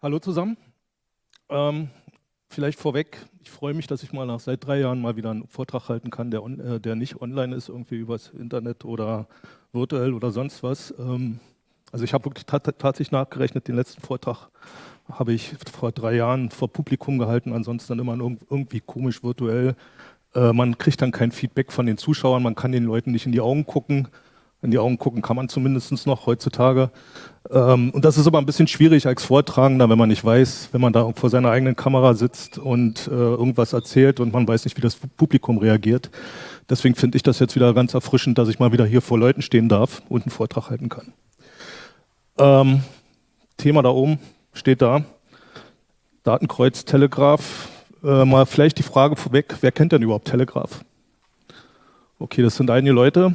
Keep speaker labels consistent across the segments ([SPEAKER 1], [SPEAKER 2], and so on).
[SPEAKER 1] Hallo zusammen. Ähm, Vielleicht vorweg, ich freue mich, dass ich mal seit 3 Jahren mal wieder einen Vortrag halten kann, der nicht online ist, irgendwie übers Internet oder virtuell oder sonst was. Also ich habe wirklich tatsächlich nachgerechnet, den letzten Vortrag habe ich vor 3 Jahren vor Publikum gehalten, ansonsten dann immer irgendwie komisch virtuell. Man kriegt dann kein Feedback von den Zuschauern, man kann den Leuten nicht in die Augen gucken. In die Augen gucken kann man zumindest noch heutzutage. Und das ist aber ein bisschen schwierig als Vortragender, wenn man nicht weiß, wenn man da vor seiner eigenen Kamera sitzt und irgendwas erzählt und man weiß nicht, wie das Publikum reagiert. Deswegen finde ich das jetzt wieder ganz erfrischend, dass ich mal wieder hier vor Leuten stehen darf und einen Vortrag halten kann. Thema da oben steht da. Datenkreuz, Telegraph. Mal vielleicht die Frage vorweg, wer kennt denn überhaupt Telegraph? Okay, das sind einige Leute.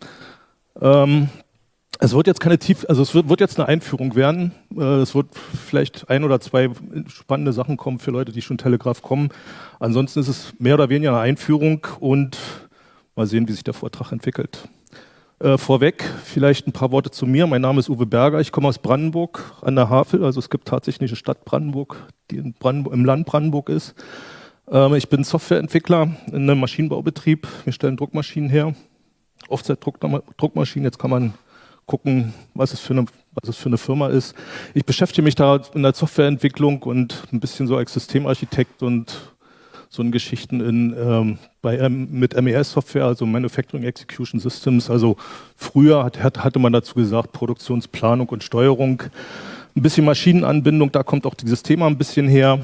[SPEAKER 1] Es wird jetzt wird jetzt eine Einführung werden. Es wird vielleicht 1 oder 2 spannende Sachen kommen für Leute, die schon Telegraph kommen. Ansonsten ist es mehr oder weniger eine Einführung und mal sehen, wie sich der Vortrag entwickelt. Vorweg vielleicht ein paar Worte zu mir. Mein Name ist Uwe Berger. Ich komme aus Brandenburg an der Havel. Also es gibt tatsächlich eine Stadt Brandenburg, die im Land Brandenburg ist. Ich bin Softwareentwickler in einem Maschinenbaubetrieb. Wir stellen Druckmaschinen her. Offset-Druckmaschinen. Jetzt kann man gucken, was es für eine Firma ist. Ich beschäftige mich da in der Softwareentwicklung und ein bisschen so als Systemarchitekt und so in Geschichten mit MES-Software, also Manufacturing Execution Systems. Also früher hatte man dazu gesagt Produktionsplanung und Steuerung. Ein bisschen Maschinenanbindung, da kommt auch dieses Thema ein bisschen her.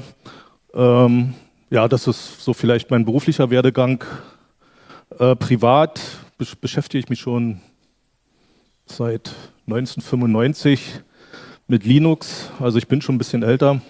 [SPEAKER 1] Ja, das ist so vielleicht mein beruflicher Werdegang. Privat beschäftige ich mich schon seit 1995 mit Linux, also ich bin schon ein bisschen älter,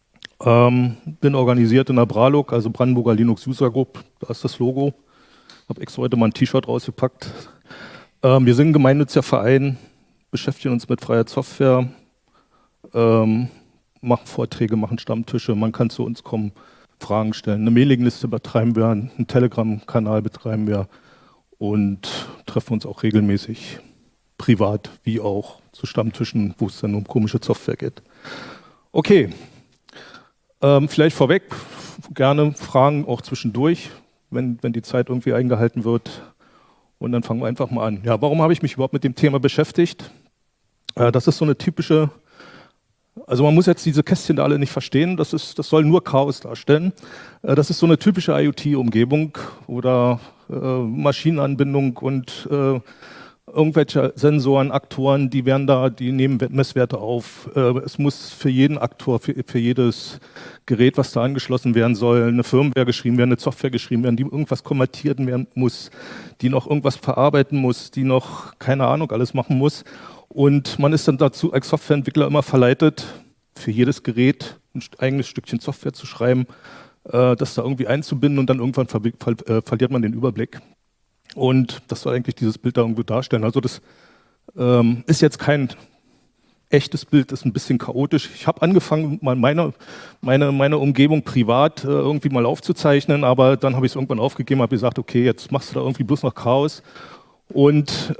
[SPEAKER 1] bin organisiert in der BRALUG, also Brandenburger Linux User Group, da ist das Logo, habe extra heute mal ein T-Shirt rausgepackt. Wir sind ein gemeinnütziger Verein, beschäftigen uns mit freier Software, machen Vorträge, machen Stammtische, man kann zu uns kommen, Fragen stellen, eine Mailingliste betreiben wir, einen Telegram-Kanal betreiben wir und treffen uns auch regelmäßig privat wie auch zu Stammtischen, wo es dann um komische Software geht. Okay, vielleicht vorweg, gerne Fragen auch zwischendurch, wenn die Zeit irgendwie eingehalten wird. Und dann fangen wir einfach mal an. Ja, warum habe ich mich überhaupt mit dem Thema beschäftigt? Das ist so eine typische, also man muss jetzt diese Kästchen da alle nicht verstehen, das soll nur Chaos darstellen. Das ist so eine typische IoT-Umgebung oder Maschinenanbindung und irgendwelche Sensoren, Aktoren, die nehmen Messwerte auf. Es muss für jeden Aktor, für jedes Gerät, was da angeschlossen werden soll, eine Firmware geschrieben werden, eine Software geschrieben werden, die irgendwas konvertiert werden muss, die noch irgendwas verarbeiten muss, die noch, keine Ahnung, alles machen muss. Und man ist dann dazu als Softwareentwickler immer verleitet, für jedes Gerät ein eigenes Stückchen Software zu schreiben, das da irgendwie einzubinden und dann irgendwann verliert man den Überblick. Und das soll eigentlich dieses Bild da irgendwo darstellen. Also das ist jetzt kein echtes Bild, ist ein bisschen chaotisch. Ich habe angefangen, mal meine Umgebung privat irgendwie mal aufzuzeichnen, aber dann habe ich es irgendwann aufgegeben, habe gesagt, okay, jetzt machst du da irgendwie bloß noch Chaos und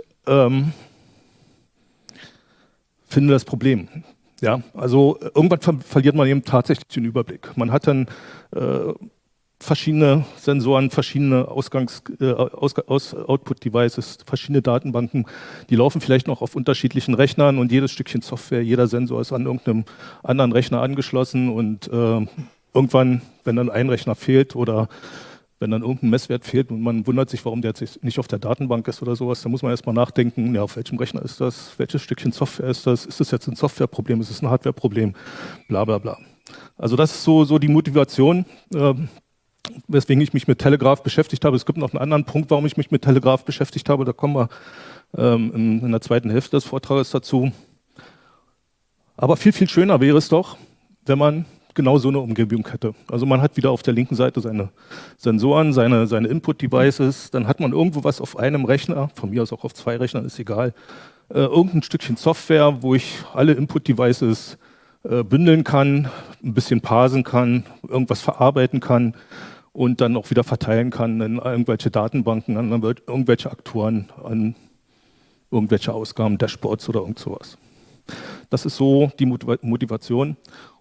[SPEAKER 1] finde das Problem. Ja, also irgendwann verliert man eben tatsächlich den Überblick. Man hat dann verschiedene Sensoren, verschiedene Output-Devices, verschiedene Datenbanken, die laufen vielleicht noch auf unterschiedlichen Rechnern und jedes Stückchen Software, jeder Sensor ist an irgendeinem anderen Rechner angeschlossen und irgendwann, wenn dann ein Rechner fehlt oder wenn dann irgendein Messwert fehlt und man wundert sich, warum der jetzt nicht auf der Datenbank ist oder sowas, dann muss man erstmal nachdenken, ja, auf welchem Rechner ist das, welches Stückchen Software ist das jetzt ein Softwareproblem, ist es ein Hardwareproblem, bla bla bla. Also das ist so die Motivation, weswegen ich mich mit Telegraph beschäftigt habe. Es gibt noch einen anderen Punkt, warum ich mich mit Telegraph beschäftigt habe. Da kommen wir in der zweiten Hälfte des Vortrages dazu. Aber viel, viel schöner wäre es doch, wenn man genau so eine Umgebung hätte. Also man hat wieder auf der linken Seite seine Sensoren, seine Input-Devices. Dann hat man irgendwo was auf einem Rechner, von mir aus auch auf 2 Rechnern, ist egal. Irgendein Stückchen Software, wo ich alle Input-Devices bündeln kann, ein bisschen parsen kann, irgendwas verarbeiten kann und dann auch wieder verteilen kann in irgendwelche Datenbanken, an irgendwelche Aktoren, an irgendwelche Ausgaben, Dashboards oder irgend sowas. Das ist so die Motivation.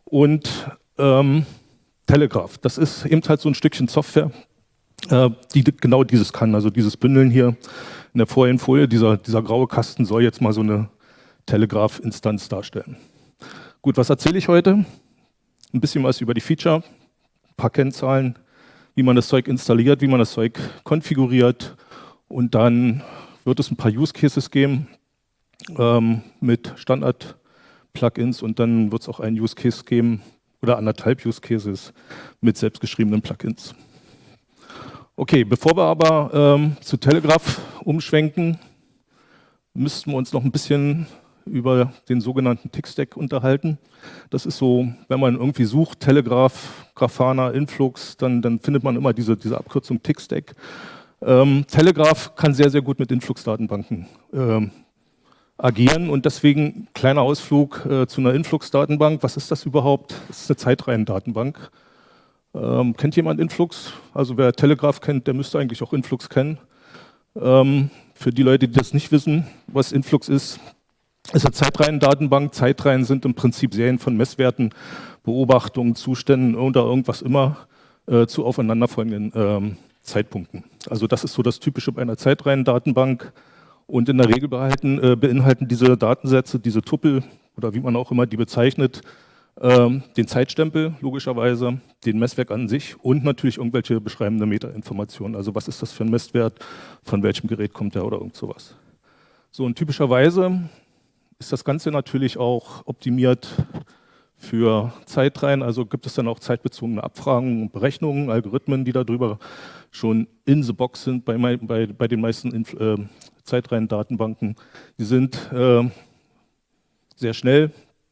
[SPEAKER 1] Und Telegraph, das ist eben halt so ein Stückchen Software, die genau dieses kann, also dieses Bündeln hier in der vorigen Folie, dieser graue Kasten soll jetzt mal so eine Telegraph-Instanz darstellen. Gut, was erzähle ich heute? Ein bisschen was über die Feature, ein paar Kennzahlen, wie man das Zeug installiert, wie man das Zeug konfiguriert und dann wird es ein paar Use Cases geben mit Standard-Plugins und dann wird es auch einen Use Case geben oder anderthalb Use Cases mit selbstgeschriebenen Plugins. Okay, bevor wir aber zu Telegraph umschwenken, müssten wir uns noch ein bisschen über den sogenannten Tick-Stack unterhalten. Das ist so, wenn man irgendwie sucht, Telegraph, Grafana, Influx, dann findet man immer diese Abkürzung Tick-Stack. Telegraph kann sehr, sehr gut mit Influx-Datenbanken agieren und deswegen kleiner Ausflug zu einer Influx-Datenbank. Was ist das überhaupt? Das ist eine Zeitreihen-Datenbank. Kennt jemand Influx? Also wer Telegraph kennt, der müsste eigentlich auch Influx kennen. Für die Leute, die das nicht wissen, was Influx ist eine Zeitreihen-Datenbank. Zeitreihen sind im Prinzip Serien von Messwerten, Beobachtungen, Zuständen oder irgendwas immer zu aufeinanderfolgenden Zeitpunkten. Also das ist so das Typische bei einer Zeitreihen-Datenbank. Und in der Regel beinhalten diese Datensätze, diese Tuppel oder wie man auch immer die bezeichnet, den Zeitstempel logischerweise, den Messwerk an sich und natürlich irgendwelche beschreibende Metainformationen. Also was ist das für ein Messwert, von welchem Gerät kommt der oder irgend sowas. So, und typischerweise ist das Ganze natürlich auch optimiert für Zeitreihen. Also gibt es dann auch zeitbezogene Abfragen und Berechnungen, Algorithmen, die darüber schon in the box sind bei den meisten Zeitreihen-Datenbanken. Die sind sehr schnell.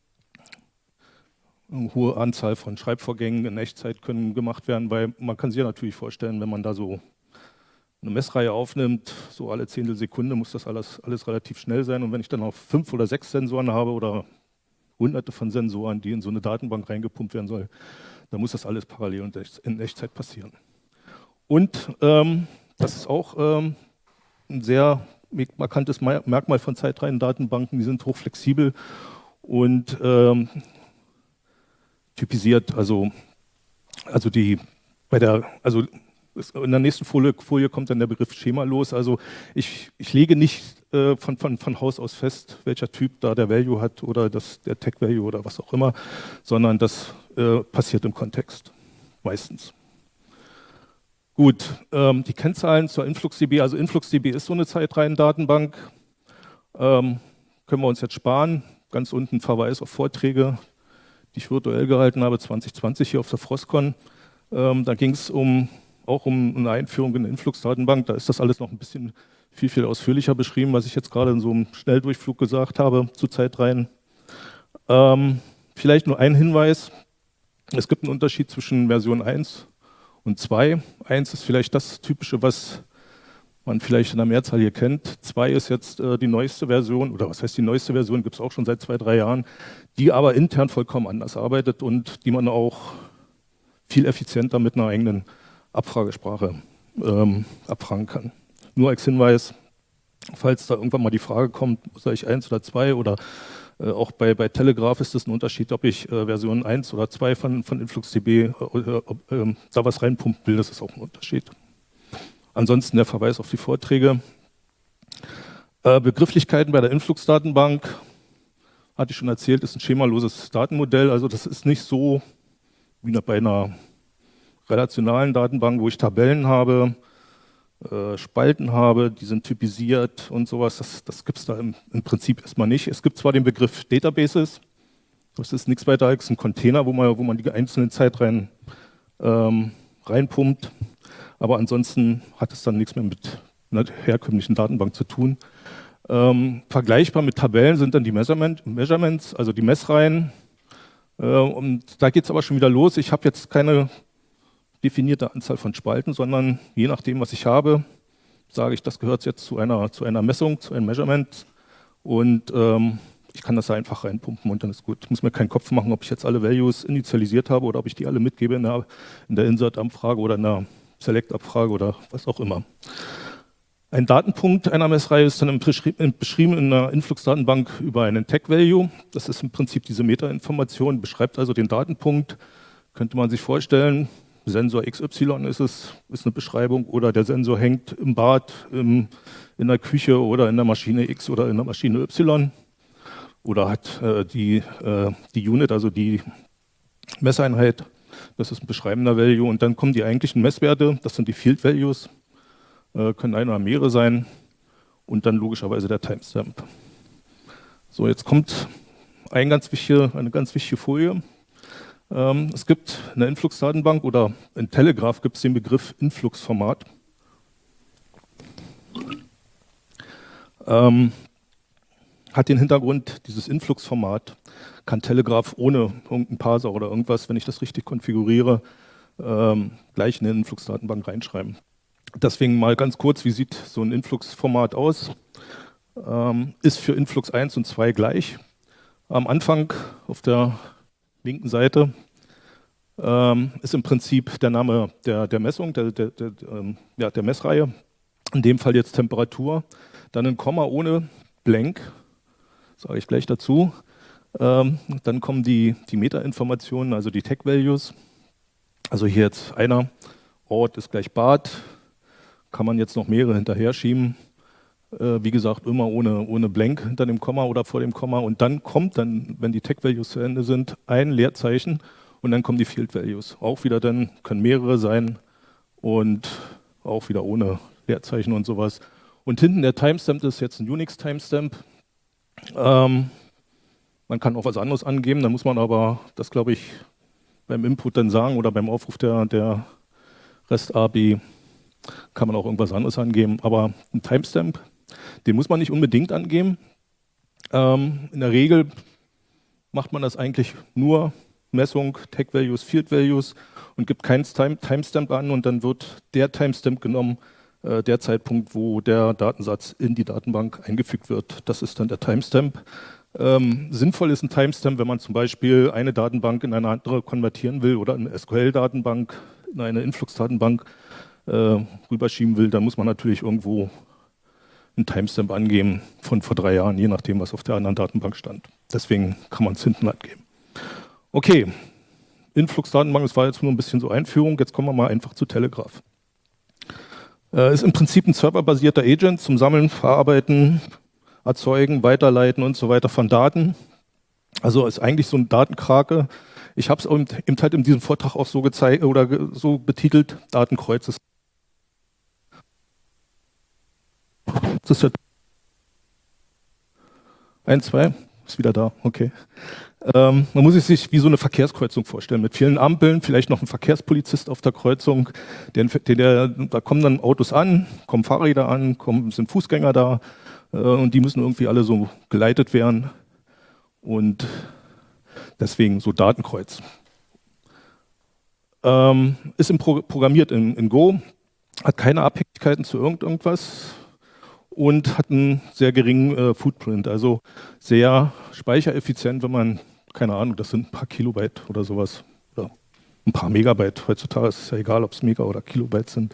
[SPEAKER 1] Eine hohe Anzahl von Schreibvorgängen in Echtzeit können gemacht werden, weil man kann sich ja natürlich vorstellen, wenn man da so eine Messreihe aufnimmt, so alle Zehntelsekunde muss das alles relativ schnell sein. Und wenn ich dann auch 5 oder 6 Sensoren habe oder hunderte von Sensoren, die in so eine Datenbank reingepumpt werden soll, dann muss das alles parallel und in Echtzeit passieren. Und das ist auch ein sehr markantes Merkmal von Zeitreihen-Datenbanken, die sind hochflexibel und typisiert, also in der nächsten Folie kommt dann der Begriff Schema los. Also ich lege nicht von Haus aus fest, welcher Typ da der Value hat oder der Tag-Value oder was auch immer, sondern das passiert im Kontext, meistens. Gut, die Kennzahlen zur InfluxDB. Also InfluxDB ist so eine Zeitreihen-Datenbank. Können wir uns jetzt sparen. Ganz unten Verweis auf Vorträge, die ich virtuell gehalten habe, 2020 hier auf der Frostcon. Da ging es auch um eine Einführung in eine Influx-Datenbank. Da ist das alles noch ein bisschen viel ausführlicher beschrieben, was ich jetzt gerade in so einem Schnelldurchflug gesagt habe zu Zeitreihen. Vielleicht nur ein Hinweis. Es gibt einen Unterschied zwischen Version 1 und 2. 1 ist vielleicht das Typische, was man vielleicht in der Mehrzahl hier kennt. 2 ist jetzt die neueste Version, oder was heißt die neueste Version, gibt es auch schon seit 2-3 Jahren, die aber intern vollkommen anders arbeitet und die man auch viel effizienter mit einer eigenen Abfragesprache abfragen kann. Nur als Hinweis, falls da irgendwann mal die Frage kommt, soll ich 1 oder 2 oder auch bei Telegraph ist es ein Unterschied, ob ich Version 1 oder 2 von InfluxDB da was reinpumpen will, das ist auch ein Unterschied. Ansonsten der Verweis auf die Vorträge. Begrifflichkeiten bei der Influx-Datenbank, hatte ich schon erzählt, ist ein schemaloses Datenmodell. Also das ist nicht so wie bei einer relationalen Datenbank, wo ich Tabellen habe, Spalten habe, die sind typisiert und sowas. Das gibt es da im Prinzip erstmal nicht. Es gibt zwar den Begriff Databases, das ist nichts weiter als ein Container, wo man die einzelnen Zeitreihen reinpumpt. Aber ansonsten hat es dann nichts mehr mit einer herkömmlichen Datenbank zu tun. Vergleichbar mit Tabellen sind dann die Measurements, also die Messreihen. Und da geht es aber schon wieder los. Ich habe jetzt keine definierte Anzahl von Spalten, sondern je nachdem, was ich habe, sage ich, das gehört jetzt zu einer Messung, zu einem Measurement. Und ich kann das einfach reinpumpen und dann ist gut. Ich muss mir keinen Kopf machen, ob ich jetzt alle Values initialisiert habe oder ob ich die alle mitgebe in der Insert-Abfrage oder in der Select-Abfrage oder was auch immer. Ein Datenpunkt einer Messreihe ist dann beschrieben in einer Influx-Datenbank über einen Tag-Value. Das ist im Prinzip diese Metainformation, beschreibt also den Datenpunkt. Könnte man sich vorstellen, Sensor XY ist eine Beschreibung, oder der Sensor hängt im Bad, in der Küche oder in der Maschine X oder in der Maschine Y. Oder hat die Unit, also die Messeinheit, das ist ein beschreibender Value. Und dann kommen die eigentlichen Messwerte, das sind die Field Values. Können ein oder mehrere sein, und dann logischerweise der Timestamp. So, jetzt kommt eine ganz wichtige Folie. Es gibt eine Influx-Datenbank, oder in Telegraph gibt es den Begriff Influx-Format. Hat den Hintergrund, dieses Influx-Format kann Telegraph ohne irgendeinen Parser oder irgendwas, wenn ich das richtig konfiguriere, gleich in eine Influx-Datenbank reinschreiben. Deswegen mal ganz kurz, wie sieht so ein Influx-Format aus? Ist für Influx 1 und 2 gleich. Am Anfang auf der linken Seite ist im Prinzip der Name der Messung, der Messreihe. In dem Fall jetzt Temperatur. Dann ein Komma ohne Blank, sage ich gleich dazu. Dann kommen die Meta-Informationen, also die Tag-Values. Also hier jetzt einer, Ort ist gleich Bad. Kann man jetzt noch mehrere hinterher schieben. Wie gesagt, immer ohne Blank hinter dem Komma oder vor dem Komma. Und dann kommt wenn die Tag-Values zu Ende sind, ein Leerzeichen, und dann kommen die Field-Values. Auch wieder dann, können mehrere sein, und auch wieder ohne Leerzeichen und sowas. Und hinten der Timestamp ist jetzt ein Unix-Timestamp. Man kann auch was anderes angeben, da muss man aber, das glaube ich, beim Input dann sagen, oder beim Aufruf der REST-API kann man auch irgendwas anderes angeben. Aber ein Timestamp, den muss man nicht unbedingt angeben. In der Regel macht man das eigentlich nur Messung, Tag-Values, Field-Values, und gibt keinen Timestamp an, und dann wird der Timestamp genommen, der Zeitpunkt, wo der Datensatz in die Datenbank eingefügt wird. Das ist dann der Timestamp. Sinnvoll ist ein Timestamp, wenn man zum Beispiel eine Datenbank in eine andere konvertieren will oder eine SQL-Datenbank in eine Influx-Datenbank rüberschieben will, dann muss man natürlich irgendwo einen Timestamp angeben von vor 3 Jahren, je nachdem, was auf der anderen Datenbank stand. Deswegen kann man es hinten angeben. Okay, Influx-Datenbank, das war jetzt nur ein bisschen so Einführung, jetzt kommen wir mal einfach zu Telegraph. Ist im Prinzip ein serverbasierter Agent zum Sammeln, Verarbeiten, Erzeugen, Weiterleiten und so weiter von Daten. Also ist eigentlich so ein Datenkrake. Ich habe es eben halt in diesem Vortrag auch so gezeigt oder so betitelt, Datenkreuz. Das ist ja 1, 2, ist wieder da, okay. Man muss sich wie so eine Verkehrskreuzung vorstellen, mit vielen Ampeln, vielleicht noch ein Verkehrspolizist auf der Kreuzung, da kommen dann Autos an, kommen Fahrräder an, sind Fußgänger da, und die müssen irgendwie alle so geleitet werden, und deswegen so Datenkreuz. Ist programmiert in Go, hat keine Abhängigkeiten zu irgendwas und hat einen sehr geringen Footprint, also sehr speichereffizient, wenn man, keine Ahnung, das sind ein paar Kilobyte oder sowas, oder ein paar Megabyte. Heutzutage ist es ja egal, ob es Mega oder Kilobyte sind,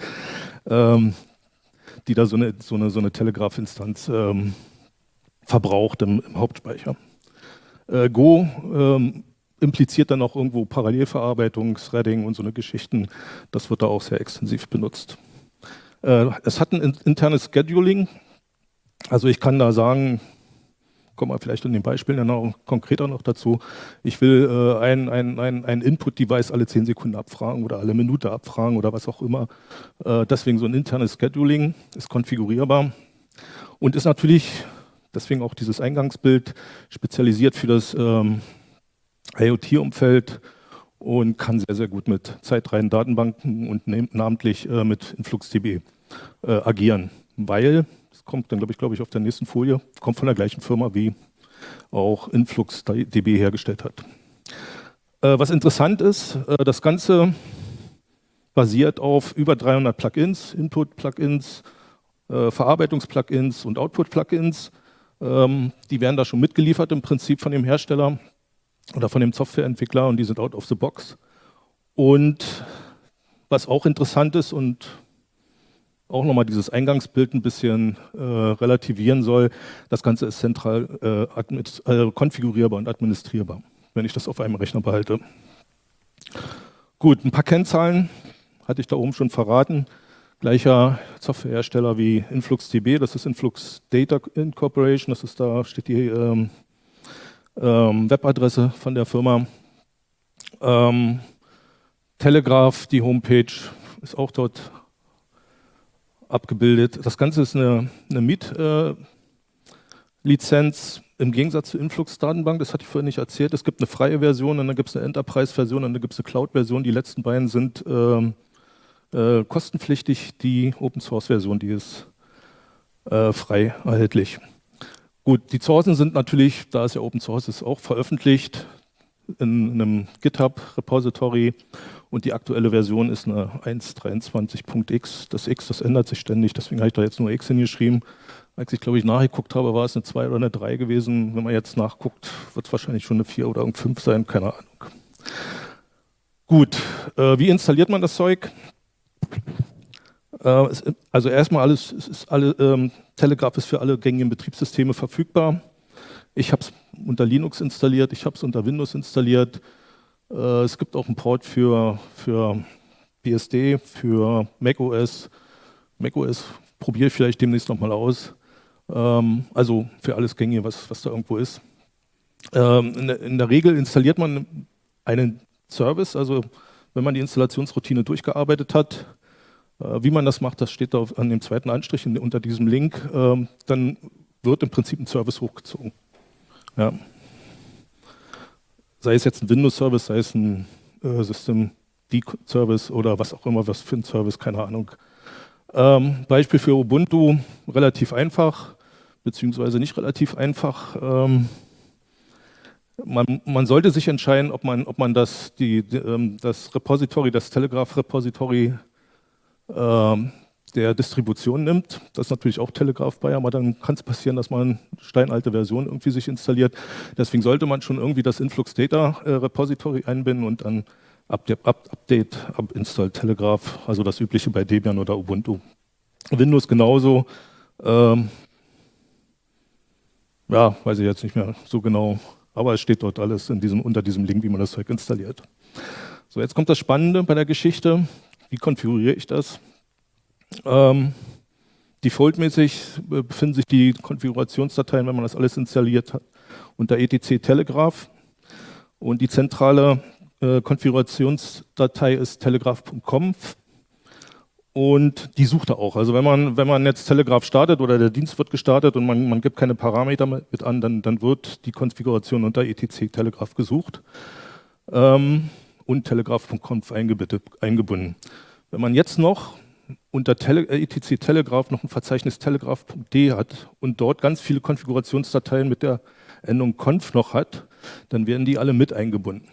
[SPEAKER 1] die da so eine Telegraph-Instanz verbraucht im Hauptspeicher. Go impliziert dann auch irgendwo Parallelverarbeitung, Threading und so eine Geschichten. Das wird da auch sehr extensiv benutzt. Es hat ein internes Scheduling. Also ich kann da sagen, kommen wir vielleicht in den Beispielen dann auch konkreter noch dazu, ich will ein Input-Device alle 10 Sekunden abfragen oder alle Minute abfragen oder was auch immer. Deswegen so ein internes Scheduling ist konfigurierbar und ist natürlich, deswegen auch dieses Eingangsbild, spezialisiert für das IoT-Umfeld und kann sehr, sehr gut mit zeitreihen Datenbanken und namentlich mit InfluxDB agieren, weil, das kommt dann glaube ich auf der nächsten Folie, kommt von der gleichen Firma, wie auch InfluxDB hergestellt hat. Was interessant ist, das Ganze basiert auf über 300 Plugins, Input-Plugins, Verarbeitungs-Plugins und Output-Plugins. Die werden da schon mitgeliefert im Prinzip von dem Hersteller oder von dem Softwareentwickler und die sind out of the box. Und was auch interessant ist und auch nochmal dieses Eingangsbild ein bisschen relativieren soll. Das Ganze ist zentral konfigurierbar und administrierbar, wenn ich das auf einem Rechner behalte. Gut, ein paar Kennzahlen hatte ich da oben schon verraten. Gleicher Softwarehersteller wie InfluxDB, das ist Influx Data Incorporation, das ist, da steht die Webadresse von der Firma. Telegraph, die Homepage, ist auch dort abgebildet. Das Ganze ist eine Miet-Lizenz im Gegensatz zur Influx-Datenbank, das hatte ich vorhin nicht erzählt. Es gibt eine freie Version und dann gibt es eine Enterprise-Version und dann gibt es eine Cloud-Version. Die letzten beiden sind kostenpflichtig. Die Open-Source-Version, die ist frei erhältlich. Gut, die Sourcen sind natürlich, da es ja Open Source ist, auch veröffentlicht in einem GitHub-Repository und die aktuelle Version ist eine 1.23.x. Das X, das ändert sich ständig, deswegen habe ich da jetzt nur X hingeschrieben. Als ich, glaube ich, nachgeguckt habe, war es eine 2 oder eine 3 gewesen. Wenn man jetzt nachguckt, wird es wahrscheinlich schon eine 4 oder eine 5 sein, keine Ahnung. Gut, wie installiert man das Zeug? Also erstmal Telegraph ist für alle gängigen Betriebssysteme verfügbar. Ich habe es unter Linux installiert, ich habe es unter Windows installiert. Es gibt auch einen Port für BSD, für macOS. macOS probiere ich vielleicht demnächst nochmal aus. Also für alles Gängige, was da irgendwo ist. In der Regel installiert man einen Service, also wenn man die Installationsroutine durchgearbeitet hat. Wie man das macht, das steht da an dem zweiten Anstrich unter diesem Link. Dann wird im Prinzip ein Service hochgezogen. Ja. Sei es jetzt ein Windows-Service, sei es ein System-D-Service oder was auch immer, was für ein Service, keine Ahnung. Beispiel für Ubuntu, relativ einfach, beziehungsweise nicht relativ einfach. Man sollte sich entscheiden, ob man das Repository, das Telegraph-Repository der Distribution nimmt. Das ist natürlich auch Telegraph bei, aber dann kann es passieren, dass man eine steinalte Version irgendwie sich installiert. Deswegen sollte man schon irgendwie das Influx Data Repository einbinden und dann Update, Install Telegraph, also das übliche bei Debian oder Ubuntu. Windows genauso. Ja, weiß ich jetzt nicht mehr so genau, aber es steht dort alles unter diesem Link, wie man das Zeug installiert. So, jetzt kommt das Spannende bei der Geschichte. Wie konfiguriere ich das? Defaultmäßig befinden sich die Konfigurationsdateien, wenn man das alles installiert hat, unter etc Telegraph. Und die zentrale Konfigurationsdatei ist telegraph.conf. Und die sucht er auch. Also wenn man jetzt Telegraph startet oder der Dienst wird gestartet und man gibt keine Parameter mit an, dann wird die Konfiguration unter etc Telegraph gesucht. Und telegraph.conf eingebunden. Wenn man jetzt noch unter etc Telegraph noch ein Verzeichnis telegraph.d hat und dort ganz viele Konfigurationsdateien mit der Endung conf noch hat, dann werden die alle mit eingebunden.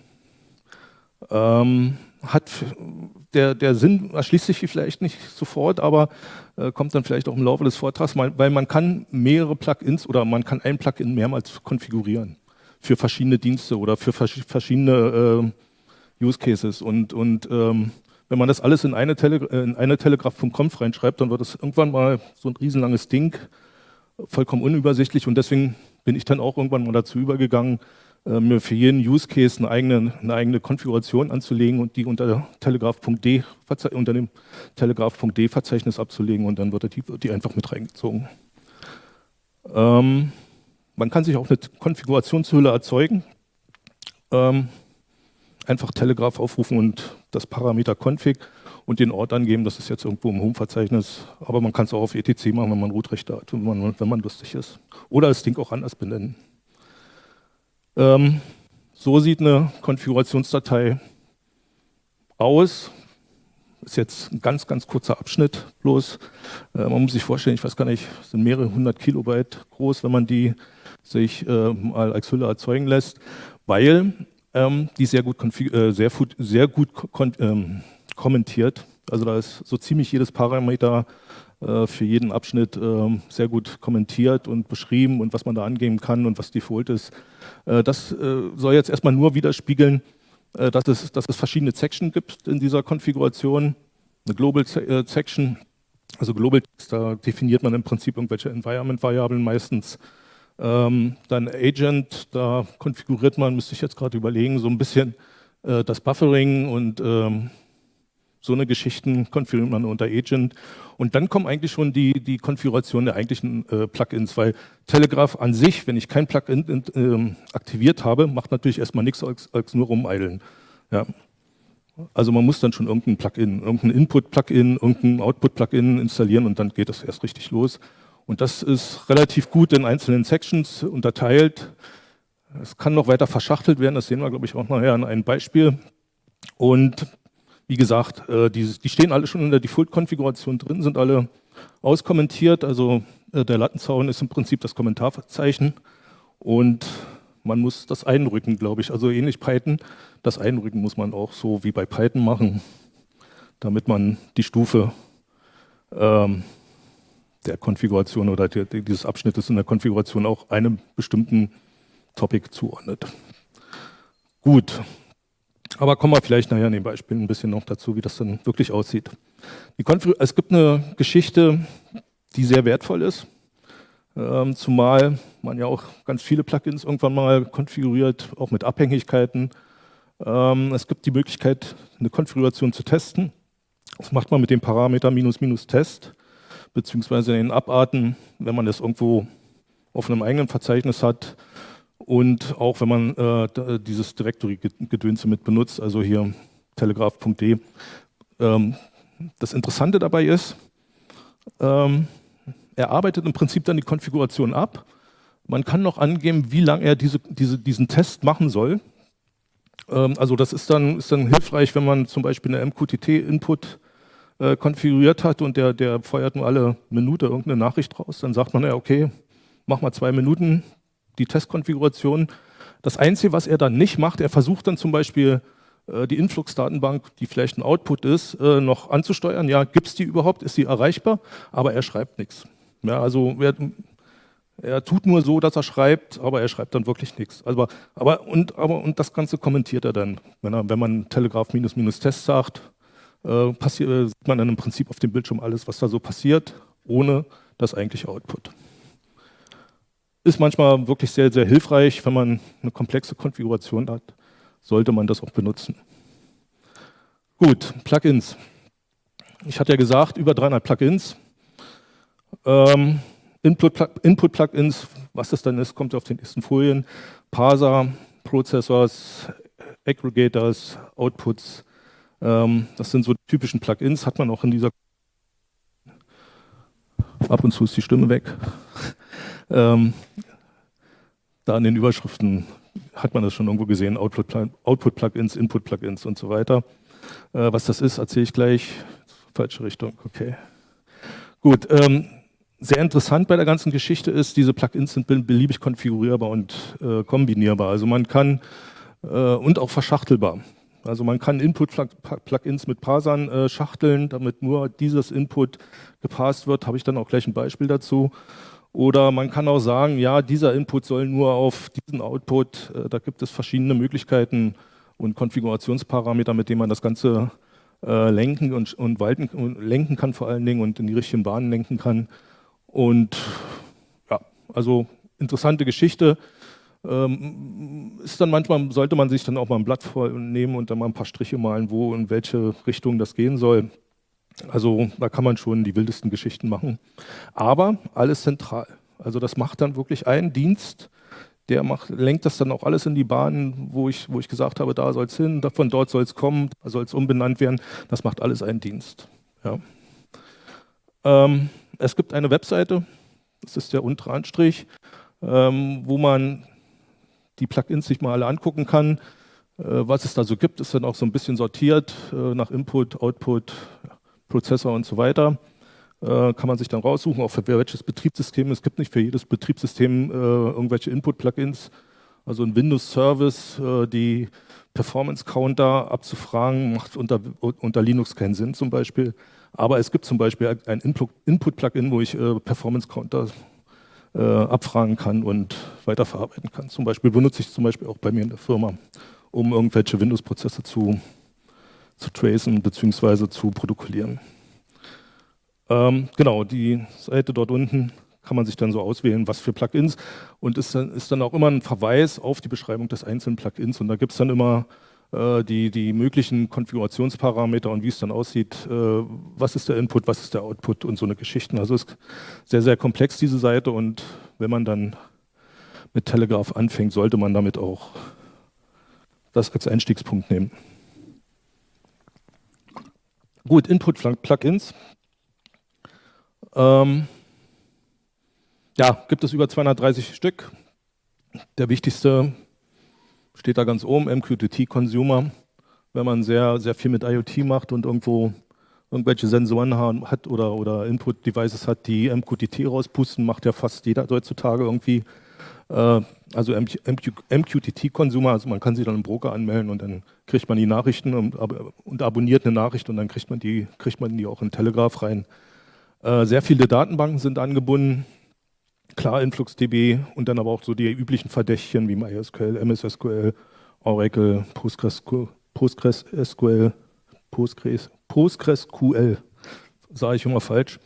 [SPEAKER 1] Der Sinn erschließt sich vielleicht nicht sofort, aber kommt dann vielleicht auch im Laufe des Vortrags, weil man kann mehrere Plugins oder man kann ein Plugin mehrmals konfigurieren für verschiedene Dienste oder für verschiedene Use Cases und wenn man das alles in eine Telegraph.conf reinschreibt, dann wird es irgendwann mal so ein riesenlanges Ding, vollkommen unübersichtlich und deswegen bin ich dann auch irgendwann mal dazu übergegangen, mir für jeden Use Case eine eigene Konfiguration anzulegen und die unter dem Telegraph.d Verzeichnis abzulegen und dann wird die einfach mit reingezogen. Man kann sich auch eine Konfigurationshülle erzeugen. Einfach Telegraph aufrufen und das Parameter Config und den Ort angeben, das ist jetzt irgendwo im Home-Verzeichnis, aber man kann es auch auf etc machen, wenn man Root-Rechte hat, wenn man lustig ist. Oder das Ding auch anders benennen. So sieht eine Konfigurationsdatei aus. Ist jetzt ein ganz, ganz kurzer Abschnitt bloß. Man muss sich vorstellen, ich weiß gar nicht, es sind mehrere 100 Kilobyte groß, wenn man die sich mal als Hülle erzeugen lässt, weil die sehr gut kommentiert. Also da ist so ziemlich jedes Parameter für jeden Abschnitt sehr gut kommentiert und beschrieben und was man da angeben kann und was Default ist. Das soll jetzt erstmal nur widerspiegeln, dass es verschiedene Sections gibt in dieser Konfiguration. Eine Global Section, Also Global Text, da definiert man im Prinzip irgendwelche Environment-Variablen meistens. Dann Agent, da konfiguriert man, müsste ich jetzt gerade überlegen, so ein bisschen das Buffering und so eine Geschichten konfiguriert man unter Agent. Und dann kommen eigentlich schon die Konfiguration der eigentlichen Plugins, weil Telegraph an sich, wenn ich kein Plugin aktiviert habe, macht natürlich erstmal nichts als nur rumeideln. Ja. Also man muss dann schon irgendein Plugin, irgendein Input-Plugin, irgendein Output-Plugin installieren und dann geht das erst richtig los. Und das ist relativ gut in einzelnen Sections unterteilt. Es kann noch weiter verschachtelt werden, das sehen wir, glaube ich, auch nachher an einem Beispiel. Und wie gesagt, die stehen alle schon in der Default-Konfiguration drin, sind alle auskommentiert. Also der Lattenzaun ist im Prinzip das Kommentarverzeichen und man muss das einrücken, glaube ich. Also ähnlich Python, das Einrücken muss man auch so wie bei Python machen, damit man die Stufe der Konfiguration oder dieses Abschnittes in der Konfiguration auch einem bestimmten Topic zuordnet. Gut. Aber kommen wir vielleicht nachher in den Beispielen ein bisschen noch dazu, wie das dann wirklich aussieht. Es gibt eine Geschichte, die sehr wertvoll ist, zumal man ja auch ganz viele Plugins irgendwann mal konfiguriert, auch mit Abhängigkeiten. Es gibt die Möglichkeit, eine Konfiguration zu testen. Das macht man mit dem Parameter --test, beziehungsweise in den Abarten, wenn man das irgendwo auf einem eigenen Verzeichnis hat. Und auch wenn man dieses Directory-Gedönse mit benutzt, also hier telegraph.de. Das Interessante dabei ist, er arbeitet im Prinzip dann die Konfiguration ab. Man kann noch angeben, wie lange er diesen Test machen soll. Also das ist dann hilfreich, wenn man zum Beispiel eine MQTT-Input konfiguriert hat und der feuert nur alle Minute irgendeine Nachricht raus. Dann sagt man ja, okay, mach mal 2 Minuten die Testkonfiguration. Das Einzige, was er dann nicht macht, er versucht dann zum Beispiel die Influx-Datenbank, die vielleicht ein Output ist, noch anzusteuern. Ja, gibt es die überhaupt? Ist sie erreichbar? Aber er schreibt nichts. Ja, also er tut nur so, dass er schreibt, aber er schreibt dann wirklich nichts. Und das Ganze kommentiert er dann. Wenn man Telegraph --test sagt, sieht man dann im Prinzip auf dem Bildschirm alles, was da so passiert, ohne das eigentliche Output. Ist manchmal wirklich sehr, sehr hilfreich, wenn man eine komplexe Konfiguration hat, sollte man das auch benutzen. Gut, Plugins. Ich hatte ja gesagt, über 300 Plugins. Input-Plugins, was das dann ist, kommt auf den nächsten Folien. Parser, Processors, Aggregators, Outputs. Das sind so die typischen Plugins, hat man auch in dieser... Ab und zu ist die Stimme weg. Da in den Überschriften hat man das schon irgendwo gesehen, Output-Plugins, Input-Plugins und so weiter. Was das ist, erzähle ich gleich. Falsche Richtung, okay. Gut, sehr interessant bei der ganzen Geschichte ist, diese Plugins sind beliebig konfigurierbar und kombinierbar. Also man kann, und auch verschachtelbar. Also man kann Input-Plugins mit Parsern schachteln, damit nur dieses Input gepasst wird. Habe ich dann auch gleich ein Beispiel dazu. Oder man kann auch sagen, ja, dieser Input soll nur auf diesen Output. Da gibt es verschiedene Möglichkeiten und Konfigurationsparameter, mit denen man das Ganze lenken und lenken kann vor allen Dingen und in die richtigen Bahnen lenken kann. Und ja, also interessante Geschichte. Ist dann manchmal, sollte man sich dann auch mal ein Blatt vornehmen und dann mal ein paar Striche malen, wo in welche Richtung das gehen soll. Also da kann man schon die wildesten Geschichten machen. Aber alles zentral. Also das macht dann wirklich ein Dienst, der lenkt das dann auch alles in die Bahn, wo ich gesagt habe, da soll es hin, von dort soll es kommen, da soll es umbenannt werden. Das macht alles ein Dienst. Ja. Es gibt eine Webseite, das ist der untere Anstrich, wo man die Plugins sich mal alle angucken kann. Was es da so gibt, ist dann auch so ein bisschen sortiert nach Input, Output, Prozessor und so weiter. Kann man sich dann raussuchen, auch für welches Betriebssystem. Es gibt nicht für jedes Betriebssystem irgendwelche Input-Plugins. Also ein Windows-Service, die Performance-Counter abzufragen, macht unter Linux keinen Sinn zum Beispiel. Aber es gibt zum Beispiel ein Input-Plugin, wo ich Performance-Counter abfragen kann und weiterverarbeiten kann. Zum Beispiel benutze ich auch bei mir in der Firma, um irgendwelche Windows-Prozesse zu tracen bzw. zu protokollieren. Genau, die Seite dort unten kann man sich dann so auswählen, was für Plugins, und ist dann auch immer ein Verweis auf die Beschreibung des einzelnen Plugins, und da gibt es dann immer die möglichen Konfigurationsparameter und wie es dann aussieht, was ist der Input, was ist der Output und so eine Geschichten. Also ist sehr, sehr komplex, diese Seite, und wenn man dann mit Telegraph anfängt, sollte man damit auch das als Einstiegspunkt nehmen. Gut, Input-Plugins. Ja, gibt es über 230 Stück. Der wichtigste steht da ganz oben, MQTT Consumer. Wenn man sehr, sehr viel mit IoT macht und irgendwo irgendwelche Sensoren hat oder Input-Devices hat, die MQTT rauspusten, macht ja fast jeder heutzutage irgendwie. Also MQTT-Consumer, also man kann sich dann im Broker anmelden und dann kriegt man die Nachrichten und abonniert eine Nachricht und dann kriegt man die auch in Telegraph rein. Sehr viele Datenbanken sind angebunden, klar InfluxDB und dann aber auch so die üblichen Verdächtchen wie MySQL, MS SQL, Oracle, PostgreSQL, sage ich immer falsch.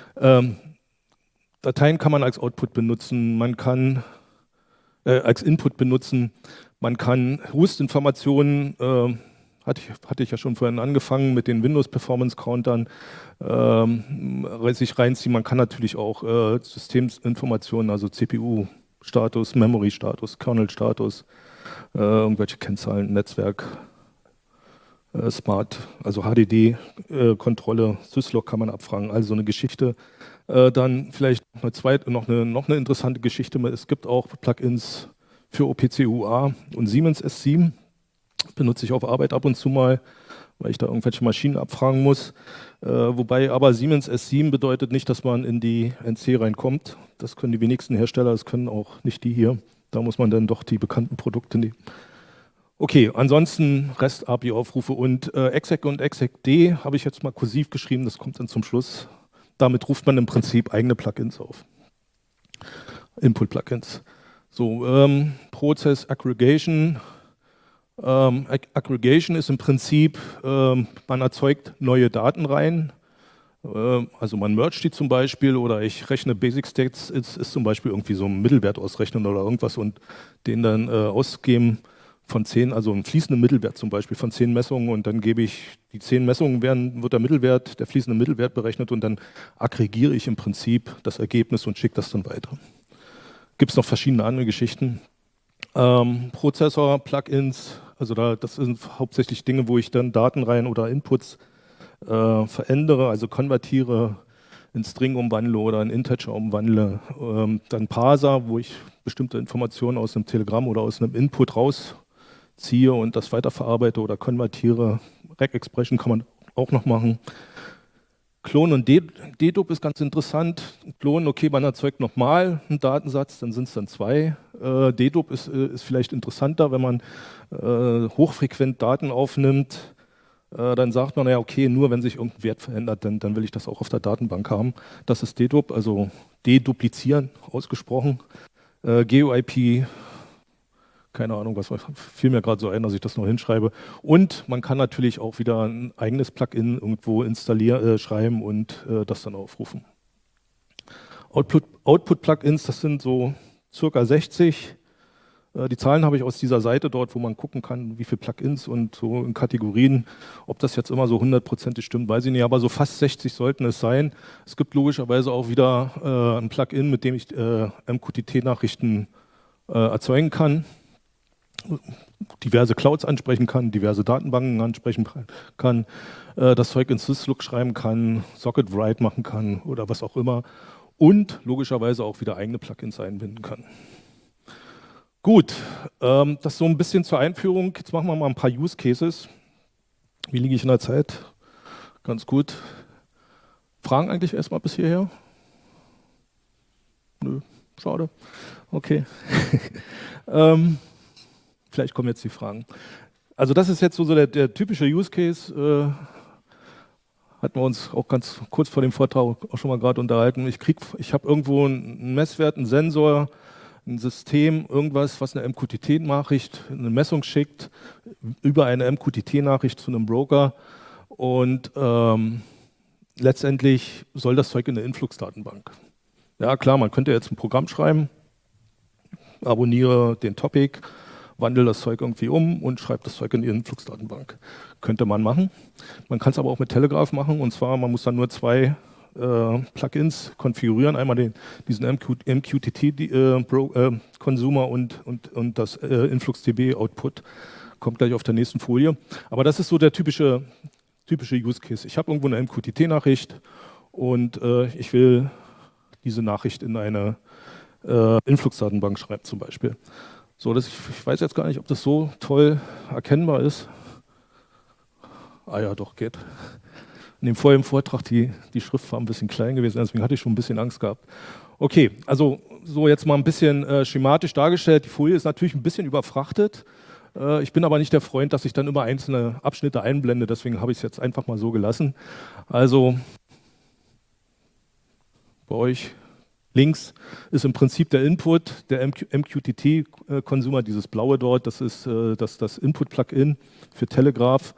[SPEAKER 1] Dateien kann man als Output benutzen, man kann als Input benutzen, man kann Host-Informationen, hatte ich ja schon vorhin angefangen mit den Windows-Performance-Countern, sich reinziehen. Man kann natürlich auch Systeminformationen, also CPU-Status, Memory-Status, Kernel-Status, irgendwelche Kennzahlen, Netzwerk, Smart, also HDD-Kontrolle, Syslog kann man abfragen, also so eine Geschichte. Dann vielleicht noch eine interessante Geschichte, es gibt auch Plugins für OPC UA und Siemens S7, benutze ich auf Arbeit ab und zu mal, weil ich da irgendwelche Maschinen abfragen muss. Wobei aber Siemens S7 bedeutet nicht, dass man in die NC reinkommt. Das können die wenigsten Hersteller, das können auch nicht die hier. Da muss man dann doch die bekannten Produkte nehmen. Okay, ansonsten REST-API-Aufrufe und exec und execd habe ich jetzt mal kursiv geschrieben, das kommt dann zum Schluss. Damit ruft man im Prinzip eigene Plugins auf. Input-Plugins. So, Prozess Aggregation. Aggregation ist im Prinzip, man erzeugt neue Daten rein. Also man mergt die zum Beispiel oder ich rechne Basic States, ist zum Beispiel irgendwie so ein Mittelwert ausrechnen oder irgendwas und den dann ausgeben von 10, also einen fließenden Mittelwert zum Beispiel von 10 Messungen und dann gebe ich die 10 Messungen, wird der fließende Mittelwert berechnet und dann aggregiere ich im Prinzip das Ergebnis und schicke das dann weiter. Gibt es noch verschiedene andere Geschichten. Prozessor, Plugins, also das sind hauptsächlich Dinge, wo ich dann Datenreihen oder Inputs verändere, also konvertiere, in String umwandle oder in Integer umwandle. Dann Parser, wo ich bestimmte Informationen aus einem Telegramm oder aus einem Input rausziehe und das weiterverarbeite oder konvertiere. Rec-Expression kann man auch noch machen. Clone und Dedup ist ganz interessant. Clone, okay, man erzeugt nochmal einen Datensatz, dann sind es dann 2. Dedup ist vielleicht interessanter, wenn man hochfrequent Daten aufnimmt. Dann sagt man, ja, okay, nur wenn sich irgendein Wert verändert, dann will ich das auch auf der Datenbank haben. Das ist Dedup, also deduplizieren ausgesprochen. GeoIP, keine Ahnung, was fiel mir gerade so ein, dass ich das noch hinschreibe. Und man kann natürlich auch wieder ein eigenes Plugin irgendwo installieren, schreiben und das dann aufrufen. Output-Plugins, das sind so circa 60. Die Zahlen habe ich aus dieser Seite dort, wo man gucken kann, wie viele Plugins und so in Kategorien. Ob das jetzt immer so 100% stimmt, weiß ich nicht, aber so fast 60 sollten es sein. Es gibt logischerweise auch wieder ein Plugin, mit dem ich MQTT-Nachrichten erzeugen kann, diverse Clouds ansprechen kann, diverse Datenbanken ansprechen kann, das Zeug in Syslog schreiben kann, Socket Write machen kann oder was auch immer und logischerweise auch wieder eigene Plugins einbinden kann. Gut, das so ein bisschen zur Einführung. Jetzt machen wir mal ein paar Use Cases. Wie liege ich in der Zeit? Ganz gut. Fragen eigentlich erstmal bis hierher? Nö, schade. Okay. Vielleicht kommen jetzt die Fragen. Also das ist jetzt so der typische Use Case. Hatten wir uns auch ganz kurz vor dem Vortrag auch schon mal gerade unterhalten. Ich habe irgendwo einen Messwert, einen Sensor, ein System, irgendwas, was eine MQTT-Nachricht, eine Messung schickt, über eine MQTT-Nachricht zu einem Broker und letztendlich soll das Zeug in eine Influx-Datenbank. Ja klar, man könnte jetzt ein Programm schreiben, abonniere den Topic, wandle das Zeug irgendwie um und schreibe das Zeug in die Influx-Datenbank. Könnte man machen. Man kann es aber auch mit Telegraph machen, und zwar, man muss dann nur zwei Plugins konfigurieren, einmal diesen MQTT-Consumer und das InfluxDB-Output. Kommt gleich auf der nächsten Folie. Aber das ist so der typische Use Case. Ich habe irgendwo eine MQTT-Nachricht und ich will diese Nachricht in eine Influx-Datenbank schreiben zum Beispiel. So, ich weiß jetzt gar nicht, ob das so toll erkennbar ist. Ah ja, doch, geht. In dem vorigen Vortrag die Schrift war ein bisschen klein gewesen, deswegen hatte ich schon ein bisschen Angst gehabt. Okay, also so jetzt mal ein bisschen schematisch dargestellt. Die Folie ist natürlich ein bisschen überfrachtet. Ich bin aber nicht der Freund, dass ich dann immer einzelne Abschnitte einblende, deswegen habe ich es jetzt einfach mal so gelassen. Also bei euch links ist im Prinzip der Input, der MQTT-Consumer, dieses blaue dort, das ist das Input-Plugin für Telegraph.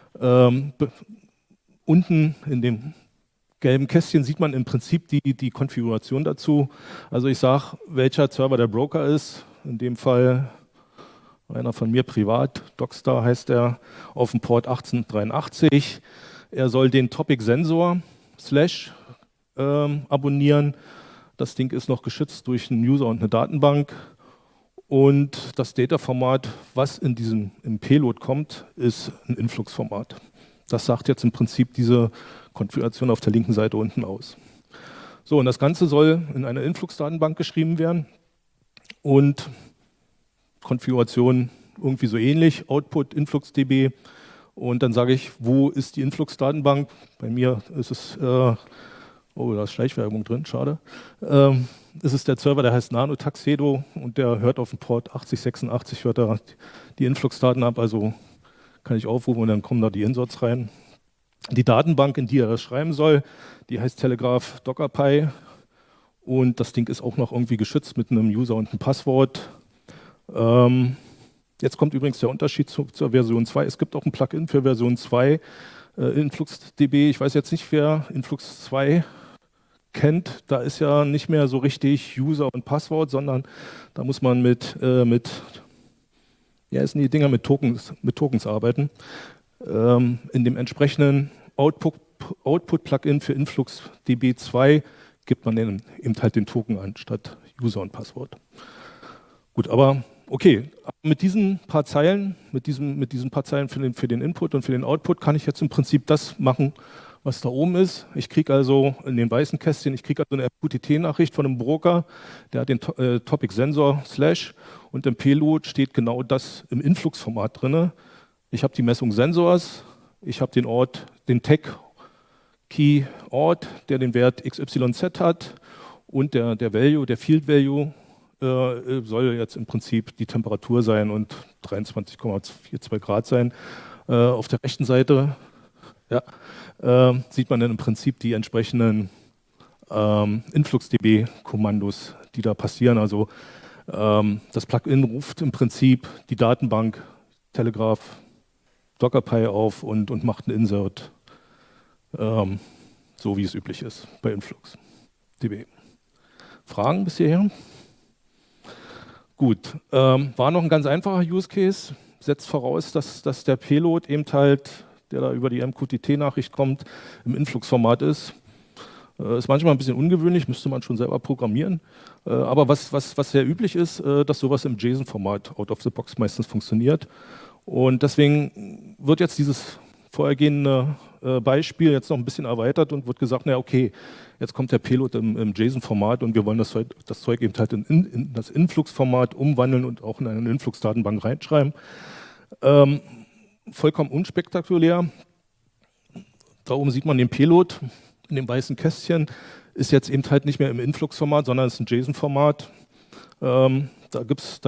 [SPEAKER 1] Unten in dem gelben Kästchen sieht man im Prinzip die Konfiguration dazu. Also ich sage, welcher Server der Broker ist, in dem Fall einer von mir privat, Docstar heißt er, auf dem Port 1883. Er soll den Topic Sensor / abonnieren. Das Ding ist noch geschützt durch einen User und eine Datenbank. Und das Data-Format, was im Payload kommt, ist ein Influx-Format. Das sagt jetzt im Prinzip diese Konfiguration auf der linken Seite unten aus. So, und das Ganze soll in einer Influx-Datenbank geschrieben werden. Und Konfiguration irgendwie so ähnlich, Output InfluxDB. Und dann sage ich, wo ist die Influx-Datenbank? Bei mir ist es, oh, da ist Schleichwerbung drin, schade. Es ist der Server, der heißt Nano-Tuxedo und der hört auf dem Port 8086, hört da die Influx-Daten ab, also kann ich aufrufen und dann kommen da die Inserts rein. Die Datenbank, in die er das schreiben soll, die heißt Telegraph DockerPy und das Ding ist auch noch irgendwie geschützt mit einem User und einem Passwort. Jetzt kommt übrigens der Unterschied zur Version 2. Es gibt auch ein Plugin für Version 2, InfluxDB. Ich weiß jetzt nicht, wer Influx 2 kennt. Da ist ja nicht mehr so richtig User und Passwort, sondern da muss man mit Tokens arbeiten. In dem entsprechenden Output-Plugin für InfluxDB 2 gibt man eben halt den Token an, statt User und Passwort. Gut, aber okay, mit diesen paar Zeilen, mit diesen paar Zeilen für den Input und für den Output kann ich jetzt im Prinzip das machen, was da oben ist. Ich kriege also in den weißen Kästchen, ich kriege also eine MQTT-Nachricht von einem Broker, der hat den Topic Sensor / und im Payload steht genau das im Influx-Format drin. Ich habe die Messung Sensors, ich habe den Ort, den Tag-Key-Ort, der den Wert XYZ hat und der Value, der Field Value soll jetzt im Prinzip die Temperatur sein und 23,42 Grad sein. Auf der rechten Seite sieht man dann im Prinzip die entsprechenden InfluxDB-Kommandos, die da passieren. Also das Plugin ruft im Prinzip die Datenbank Telegraph DockerPy auf und macht einen Insert, so wie es üblich ist bei InfluxDB. Fragen bis hierher? Gut, war noch ein ganz einfacher Use Case, setzt voraus, dass der Payload eben halt, der da über die MQTT-Nachricht kommt, im Influx-Format ist. Ist manchmal ein bisschen ungewöhnlich, müsste man schon selber programmieren. Aber was sehr üblich ist, dass sowas im JSON-Format out of the box meistens funktioniert. Und deswegen wird jetzt dieses vorhergehende Beispiel jetzt noch ein bisschen erweitert und wird gesagt, na okay, jetzt kommt der Payload im JSON-Format und wir wollen das Zeug eben halt in das Influx-Format umwandeln und auch in eine Influx-Datenbank reinschreiben. Vollkommen unspektakulär. Da oben sieht man den Payload in dem weißen Kästchen. Ist jetzt eben halt nicht mehr im Influx-Format, sondern ist ein JSON-Format. Da gibt's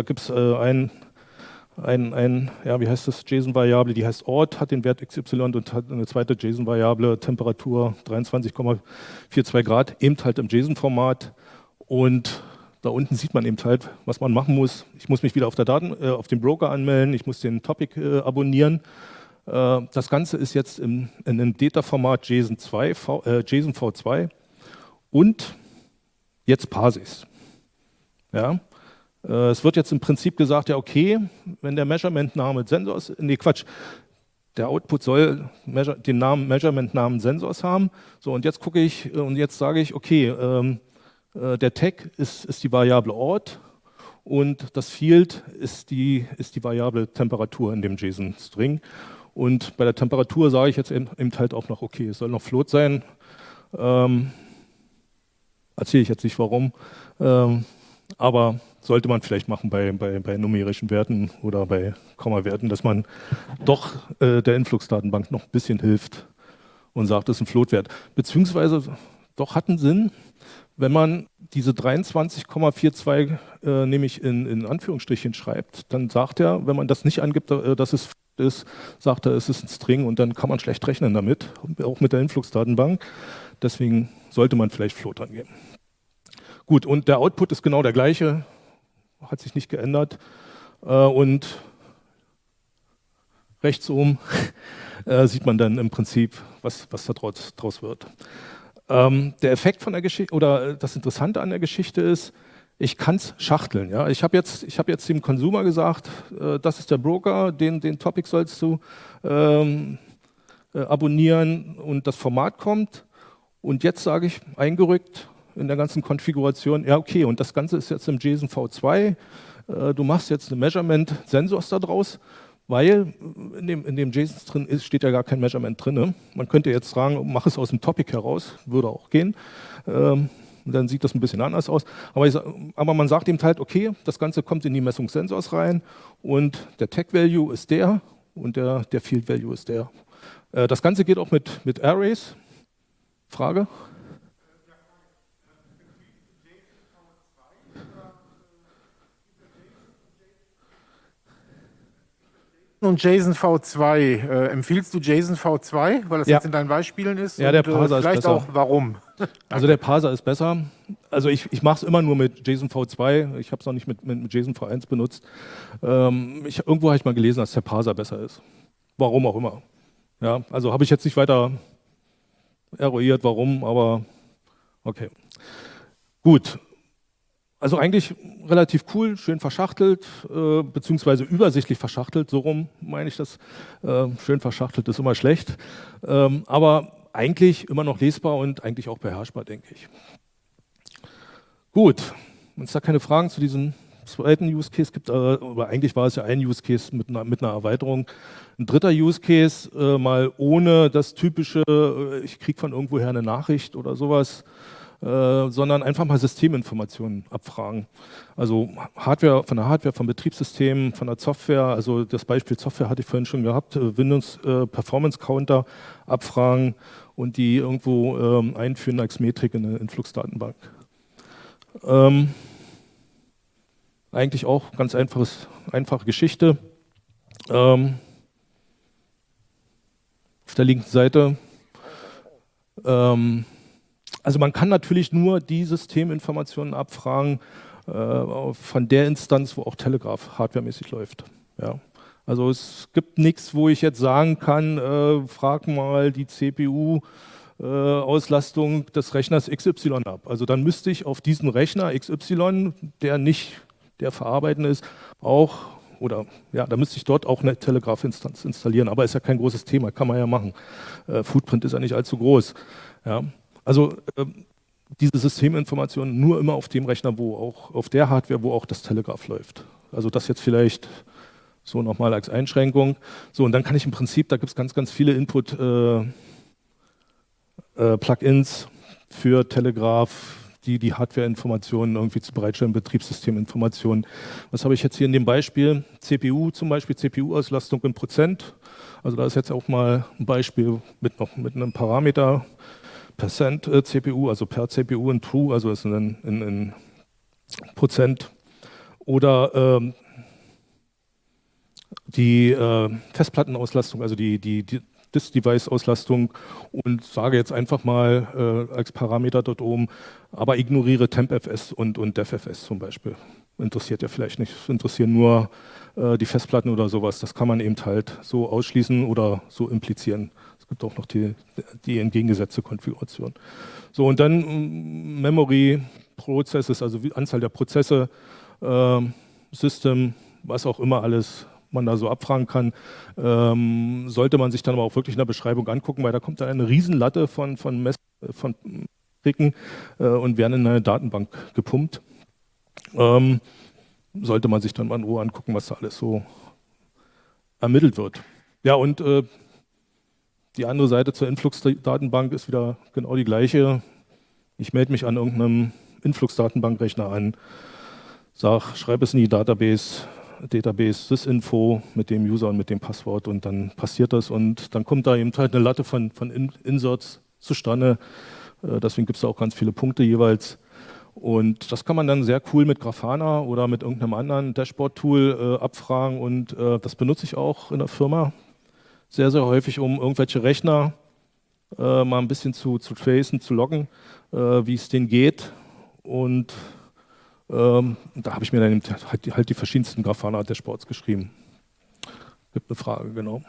[SPEAKER 1] wie heißt das, JSON-Variable, die heißt Ort, hat den Wert XY und hat eine zweite JSON-Variable, Temperatur 23,42 Grad, eben halt im JSON-Format. Und da unten sieht man eben halt, was man machen muss. Ich muss mich wieder auf den Broker anmelden, ich muss den Topic abonnieren. Das Ganze ist jetzt in einem Data-Format JSON JSON V2 und jetzt parse ich es. Ja? Es wird jetzt im Prinzip gesagt, ja okay, wenn der Measurement-Name Sensors, nee Quatsch, der Output soll den Namen Measurement-Namen Sensors haben. So, und jetzt gucke ich und jetzt sage ich, okay, der Tag ist die Variable Ort und das Field ist die Variable Temperatur in dem JSON-String. Und bei der Temperatur sage ich jetzt eben halt auch noch, okay, es soll noch Float sein. Erzähle ich jetzt nicht warum, aber sollte man vielleicht machen bei numerischen Werten oder bei Komma-Werten, dass man doch der Influx-Datenbank noch ein bisschen hilft und sagt, das ist ein Float-Wert. Beziehungsweise doch hat einen Sinn, wenn man diese 23,42 nämlich in Anführungsstrichen schreibt, dann sagt er, wenn man das nicht angibt, dass es ist, sagt er, es ist ein String und dann kann man schlecht rechnen damit, auch mit der Influx-Datenbank. Deswegen sollte man vielleicht Float angeben. Gut, und der Output ist genau der gleiche, hat sich nicht geändert. Und rechts oben sieht man dann im Prinzip, was da draus wird. Der Effekt von der Geschichte oder das Interessante an der Geschichte ist, ich kann es schachteln. Ja? Ich habe jetzt dem Consumer gesagt, das ist der Broker, den Topic sollst du abonnieren und das Format kommt. Und jetzt sage ich eingerückt in der ganzen Konfiguration, ja okay, und das Ganze ist jetzt im JSON V2, du machst jetzt eine Measurement-Sensors da draus, weil in dem JSON drin steht ja gar kein Measurement drin. Ne? Man könnte jetzt sagen, mach es aus dem Topic heraus, würde auch gehen. Dann sieht das ein bisschen anders aus. Aber man sagt eben halt, okay, das Ganze kommt in die Messung Sensors rein und der Tag-Value ist der und der Field-Value ist der. Das Ganze geht auch mit Arrays. Frage?
[SPEAKER 2] Und JSON V2, empfiehlst du JSON V2, weil das
[SPEAKER 1] Ja.
[SPEAKER 2] jetzt in deinen Beispielen ist?
[SPEAKER 1] Ja, der Parser ist
[SPEAKER 2] vielleicht
[SPEAKER 1] besser.
[SPEAKER 2] auch, warum?
[SPEAKER 1] Also der Parser ist besser. Also ich mache es immer nur mit JSON V2. Ich habe es noch nicht mit JSON V1 benutzt. Irgendwo habe ich mal gelesen, dass der Parser besser ist. Warum auch immer. Ja, also habe ich jetzt nicht weiter eruiert, warum, aber okay. Gut. Also eigentlich relativ cool, schön verschachtelt, beziehungsweise übersichtlich verschachtelt, so rum meine ich das. Schön verschachtelt ist immer schlecht, aber eigentlich immer noch lesbar und eigentlich auch beherrschbar, denke ich. Gut, wenn es da keine Fragen zu diesem zweiten Use Case gibt, aber eigentlich war es ja ein Use Case mit einer Erweiterung. Ein dritter Use Case, mal ohne das typische, ich kriege von irgendwoher eine Nachricht oder sowas, sondern einfach mal Systeminformationen abfragen. Also Hardware, von der Hardware, vom Betriebssystem, von der Software, also das Beispiel Software hatte ich vorhin schon gehabt, Windows Performance Counter abfragen und die irgendwo einführen als Metrik in eine Influx-Datenbank. Eigentlich auch ganz einfache Geschichte. Auf der linken Seite also man kann natürlich nur die Systeminformationen abfragen von der Instanz, wo auch Telegraph hardwaremäßig läuft. Ja. Also es gibt nichts, wo ich jetzt sagen kann, frag mal die CPU-Auslastung des Rechners XY ab. Also dann müsste ich auf diesen Rechner XY, der nicht der verarbeitende ist, auch, oder ja, da müsste ich dort auch eine Telegraph-Instanz installieren. Aber ist ja kein großes Thema, kann man ja machen. Footprint ist ja nicht allzu groß. Ja. Also diese Systeminformationen nur immer auf dem Rechner, wo auch auf der Hardware, wo auch das Telegraph läuft. Also das jetzt vielleicht so nochmal als Einschränkung. So, und dann kann ich im Prinzip, da gibt es ganz, ganz viele Input-Plugins für Telegraph, die Hardware-Informationen irgendwie zu bereitstellen, Betriebssysteminformationen. Was habe ich jetzt hier in dem Beispiel? CPU zum Beispiel, CPU-Auslastung in Prozent. Also da ist jetzt auch mal ein Beispiel mit einem Parameter, Percent CPU, also per CPU in True, also ist in Prozent. Oder die Festplattenauslastung, also die Disk-Device-Auslastung und sage jetzt einfach mal als Parameter dort oben, aber ignoriere TempFS und DevFS zum Beispiel. interessiert ja vielleicht nicht. Es interessieren nur die Festplatten oder sowas. Das kann man eben halt so ausschließen oder so implizieren. Es gibt auch noch die entgegengesetzte Konfiguration. So, und dann Memory Processes, also Anzahl der Prozesse, System, was auch immer alles man da so abfragen kann, sollte man sich dann aber auch wirklich in der Beschreibung angucken, weil da kommt dann eine Riesenlatte von Metriken und werden in eine Datenbank gepumpt. Sollte man sich dann mal in Ruhe angucken, was da alles so ermittelt wird. Ja, und die andere Seite zur Influx-Datenbank ist wieder genau die gleiche. Ich melde mich an irgendeinem Influx-Datenbankrechner an, schreibe es in die Database sysinfo mit dem User und mit dem Passwort und dann passiert das und dann kommt da eben halt eine Latte von Inserts zustande. Deswegen gibt es da auch ganz viele Punkte jeweils. Und das kann man dann sehr cool mit Grafana oder mit irgendeinem anderen Dashboard-Tool abfragen und das benutze ich auch in der Firma sehr, sehr häufig, um irgendwelche Rechner mal ein bisschen zu tracen, zu loggen, wie es denen geht. Und da habe ich mir dann halt die verschiedensten Grafana-Dashboards geschrieben. Gibt eine Frage, genau.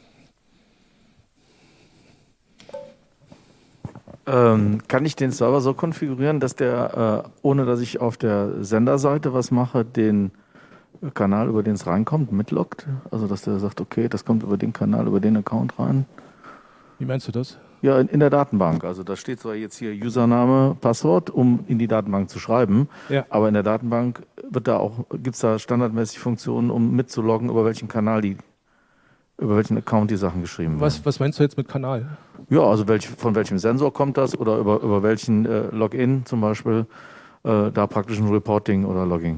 [SPEAKER 3] Kann ich den Server so konfigurieren, dass der, ohne dass ich auf der Senderseite was mache, den Kanal, über den es reinkommt, mitloggt? Also dass der sagt, okay, das kommt über den Kanal, über den Account rein?
[SPEAKER 1] Wie meinst du das?
[SPEAKER 3] Ja, in der Datenbank. Also da steht zwar jetzt hier Username, Passwort, um in die Datenbank zu schreiben,
[SPEAKER 1] Ja.
[SPEAKER 3] aber in der Datenbank gibt es da standardmäßig Funktionen, um mitzuloggen, über welchen Kanal über welchen Account die Sachen geschrieben werden.
[SPEAKER 1] Was meinst du jetzt mit Kanal?
[SPEAKER 3] Ja, also von welchem Sensor kommt das oder über welchen Login zum Beispiel, da praktisch ein Reporting oder Logging.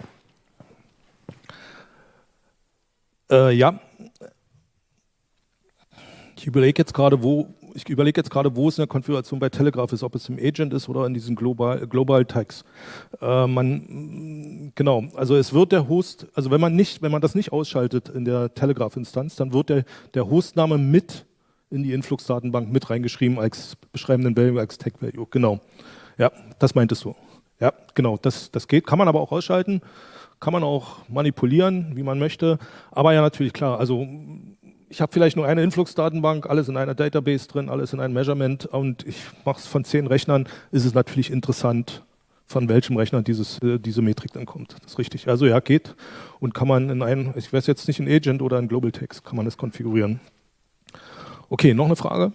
[SPEAKER 1] Ja. Ich überlege jetzt gerade, wo es in der Konfiguration bei Telegraph ist, ob es im Agent ist oder in diesen Global Tags. Genau, also es wird der Host, also wenn man das nicht ausschaltet in der Telegraph-Instanz, dann wird der Hostname mit in die Influx-Datenbank mit reingeschrieben als beschreibenden Value, als Tag-Value. Genau. Ja, das meintest du. Ja, genau, das geht. Kann man aber auch ausschalten, kann man auch manipulieren, wie man möchte. Aber ja, natürlich, klar, also ich habe vielleicht nur eine Influx-Datenbank, alles in einer Database drin, alles in einem Measurement und ich mache es von 10 Rechnern, ist es natürlich interessant, von welchem Rechner diese Metrik dann kommt. Das ist richtig. Also ja, geht und kann man ich weiß jetzt nicht in Agent oder in Global Text, kann man das konfigurieren. Okay, noch eine Frage?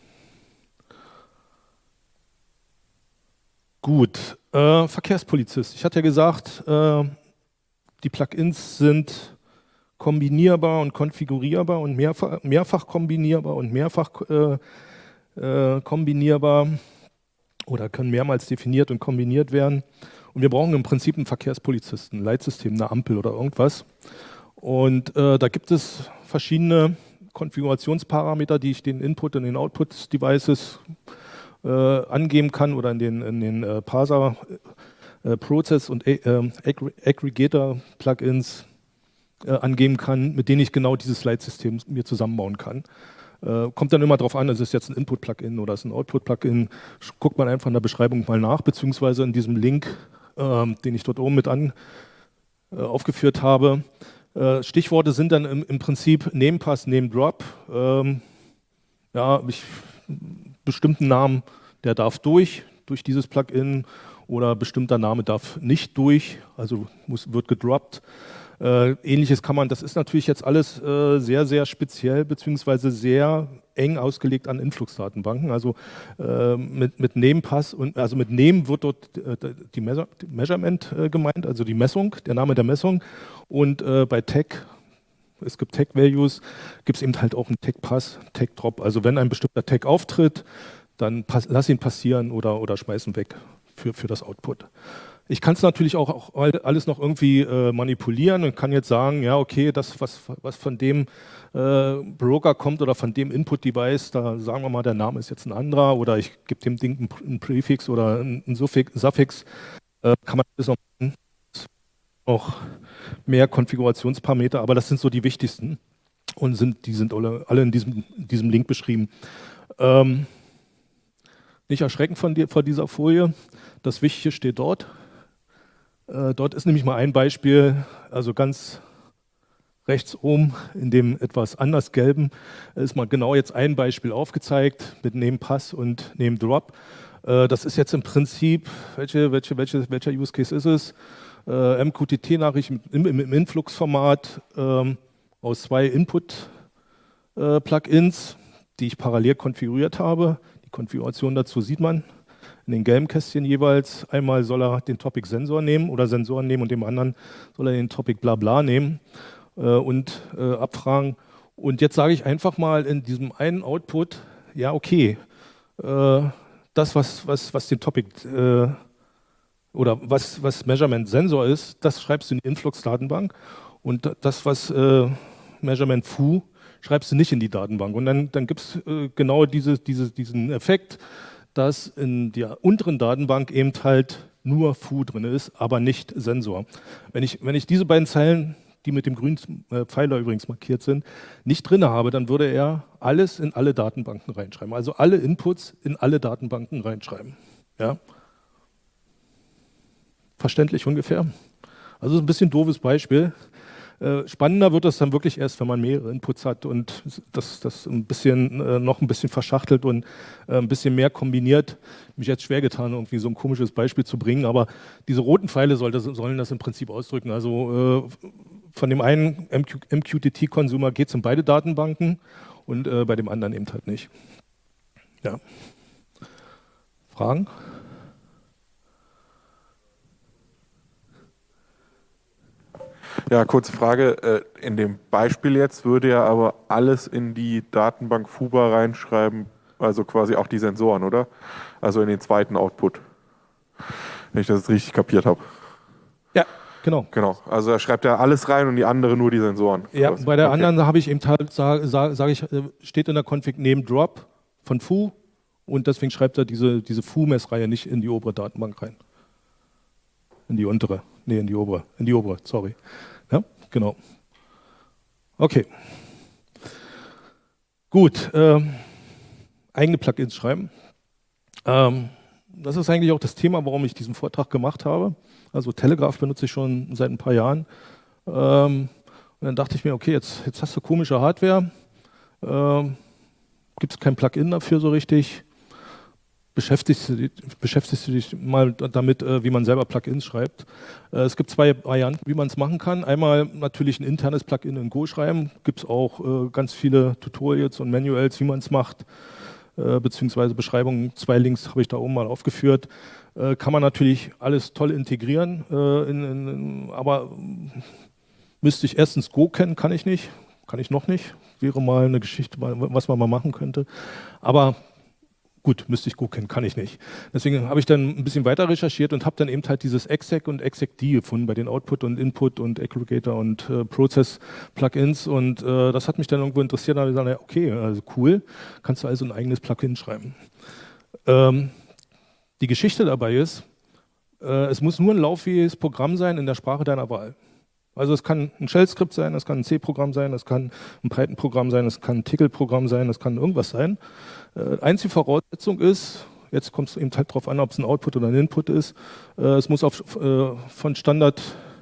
[SPEAKER 1] Gut, Verkehrspolizist. Ich hatte ja gesagt, die Plugins sind kombinierbar und konfigurierbar und mehrfach kombinierbar und mehrfach kombinierbar oder können mehrmals definiert und kombiniert werden. Und wir brauchen im Prinzip einen Verkehrspolizisten, ein Leitsystem, eine Ampel oder irgendwas. Und da gibt es verschiedene Konfigurationsparameter, die ich den Input und den Output-Devices angeben kann oder in den Parser, Process und Aggregator-Plugins angeben kann, mit denen ich genau dieses Leitsystem mir zusammenbauen kann. Kommt dann immer darauf an, ist es jetzt ein Input-Plugin oder ist es ein Output-Plugin, guckt man einfach in der Beschreibung mal nach, beziehungsweise in diesem Link, den ich dort oben mit aufgeführt habe. Stichworte sind dann im Prinzip Namepass, Name-Drop. Bestimmten Namen, der darf durch dieses Plugin oder bestimmter Name darf nicht durch, also wird gedroppt. Ähnliches das ist natürlich jetzt alles sehr, sehr speziell beziehungsweise sehr eng ausgelegt an Influx-Datenbanken. Also mit Namepass also mit Name wird dort die Measurement gemeint, also die Messung, der Name der Messung. Und bei Tag, es gibt Tag-Values, gibt es eben halt auch einen Tag-Pass, Tag-Drop. Also wenn ein bestimmter Tag auftritt, dann lass ihn passieren oder schmeiß ihn weg für das Output. Ich kann es natürlich auch alles noch irgendwie manipulieren und kann jetzt sagen, ja okay, das was von dem Broker kommt oder von dem Input-Device, da sagen wir mal, der Name ist jetzt ein anderer oder ich gebe dem Ding einen Präfix oder einen Suffix, kann man das noch mehr Konfigurationsparameter, aber das sind so die wichtigsten und die sind alle in diesem Link beschrieben. Nicht erschrecken vor dieser Folie, das Wichtige steht dort. Dort ist nämlich mal ein Beispiel, also ganz rechts oben in dem etwas anders gelben ist mal genau jetzt ein Beispiel aufgezeigt mit Name Pass und Name Drop. Das ist jetzt im Prinzip, welcher Use Case ist es? MQTT-Nachricht im Influx-Format aus 2 Input-Plugins, die ich parallel konfiguriert habe. Die Konfiguration dazu sieht man in den gelben Kästchen jeweils. Einmal soll er den Topic Sensor nehmen oder Sensoren nehmen und dem anderen soll er den Topic Blabla nehmen und abfragen. Und jetzt sage ich einfach mal in diesem einen Output, ja okay, das was den Topic oder was Measurement Sensor ist, das schreibst du in die Influx-Datenbank und das, was Measurement Foo, schreibst du nicht in die Datenbank. Und dann gibt es genau diesen Effekt, dass in der unteren Datenbank eben halt nur Foo drin ist, aber nicht Sensor. Wenn ich diese beiden Zeilen, die mit dem grünen Pfeiler übrigens markiert sind, nicht drin habe, dann würde er alles in alle Datenbanken reinschreiben. Also alle Inputs in alle Datenbanken reinschreiben. Ja? Verständlich ungefähr? Also ein bisschen doofes Beispiel. Spannender wird das dann wirklich erst, wenn man mehrere Inputs hat und das ein bisschen, noch ein bisschen verschachtelt und ein bisschen mehr kombiniert. Mich jetzt schwer getan, irgendwie so ein komisches Beispiel zu bringen, aber diese roten Pfeile sollen das im Prinzip ausdrücken. Also von dem einen MQTT-Consumer geht es in beide Datenbanken und bei dem anderen eben halt nicht. Ja. Fragen?
[SPEAKER 4] Ja, kurze Frage. In dem Beispiel jetzt würde er aber alles in die Datenbank Fuba reinschreiben, also quasi auch die Sensoren, oder? Also in den zweiten Output. Wenn ich das jetzt richtig kapiert habe.
[SPEAKER 1] Ja, genau.
[SPEAKER 4] Genau. Also da schreibt er alles rein und die andere nur die Sensoren.
[SPEAKER 1] Ja,
[SPEAKER 4] quasi.
[SPEAKER 1] bei der
[SPEAKER 4] Okay.
[SPEAKER 1] anderen habe ich eben halt, sage ich, steht in der Config Name Drop von Foo und deswegen schreibt er diese Foo-Messreihe nicht in die obere Datenbank rein. In die untere. Nee, in die obere, sorry. Ja, genau. Okay. Gut, eigene Plugins schreiben. Das ist eigentlich auch das Thema, warum ich diesen Vortrag gemacht habe. Also Telegraph benutze ich schon seit ein paar Jahren. Und dann dachte ich mir, okay, jetzt hast du komische Hardware, gibt es kein Plugin dafür so richtig. Beschäftigst du dich mal damit, wie man selber Plugins schreibt. Es gibt 2 Varianten, wie man es machen kann. Einmal natürlich ein internes Plugin in Go schreiben. Gibt es auch ganz viele Tutorials und Manuals, wie man es macht, beziehungsweise Beschreibungen. 2 Links habe ich da oben mal aufgeführt. Kann man natürlich alles toll integrieren, aber müsste ich erstens Go kennen, kann ich nicht. Kann ich noch nicht. Wäre mal eine Geschichte, was man mal machen könnte. Aber gut, müsste ich Go kennen, kann ich nicht. Deswegen habe ich dann ein bisschen weiter recherchiert und habe dann eben halt dieses exec und exec-d gefunden bei den Output und Input und Aggregator und Process-Plugins und das hat mich dann irgendwo interessiert. Da habe ich gesagt, okay, also cool, kannst du also ein eigenes Plugin schreiben. Die Geschichte dabei ist, es muss nur ein lauffähiges Programm sein in der Sprache deiner Wahl. Also es kann ein Shell-Skript sein, es kann ein C-Programm sein, es kann ein Python-Programm sein, es kann ein Tcl-Programm sein, es kann irgendwas sein. Einzige Voraussetzung ist, jetzt kommt es eben halt darauf an, ob es ein Output oder ein Input ist, es muss von Standard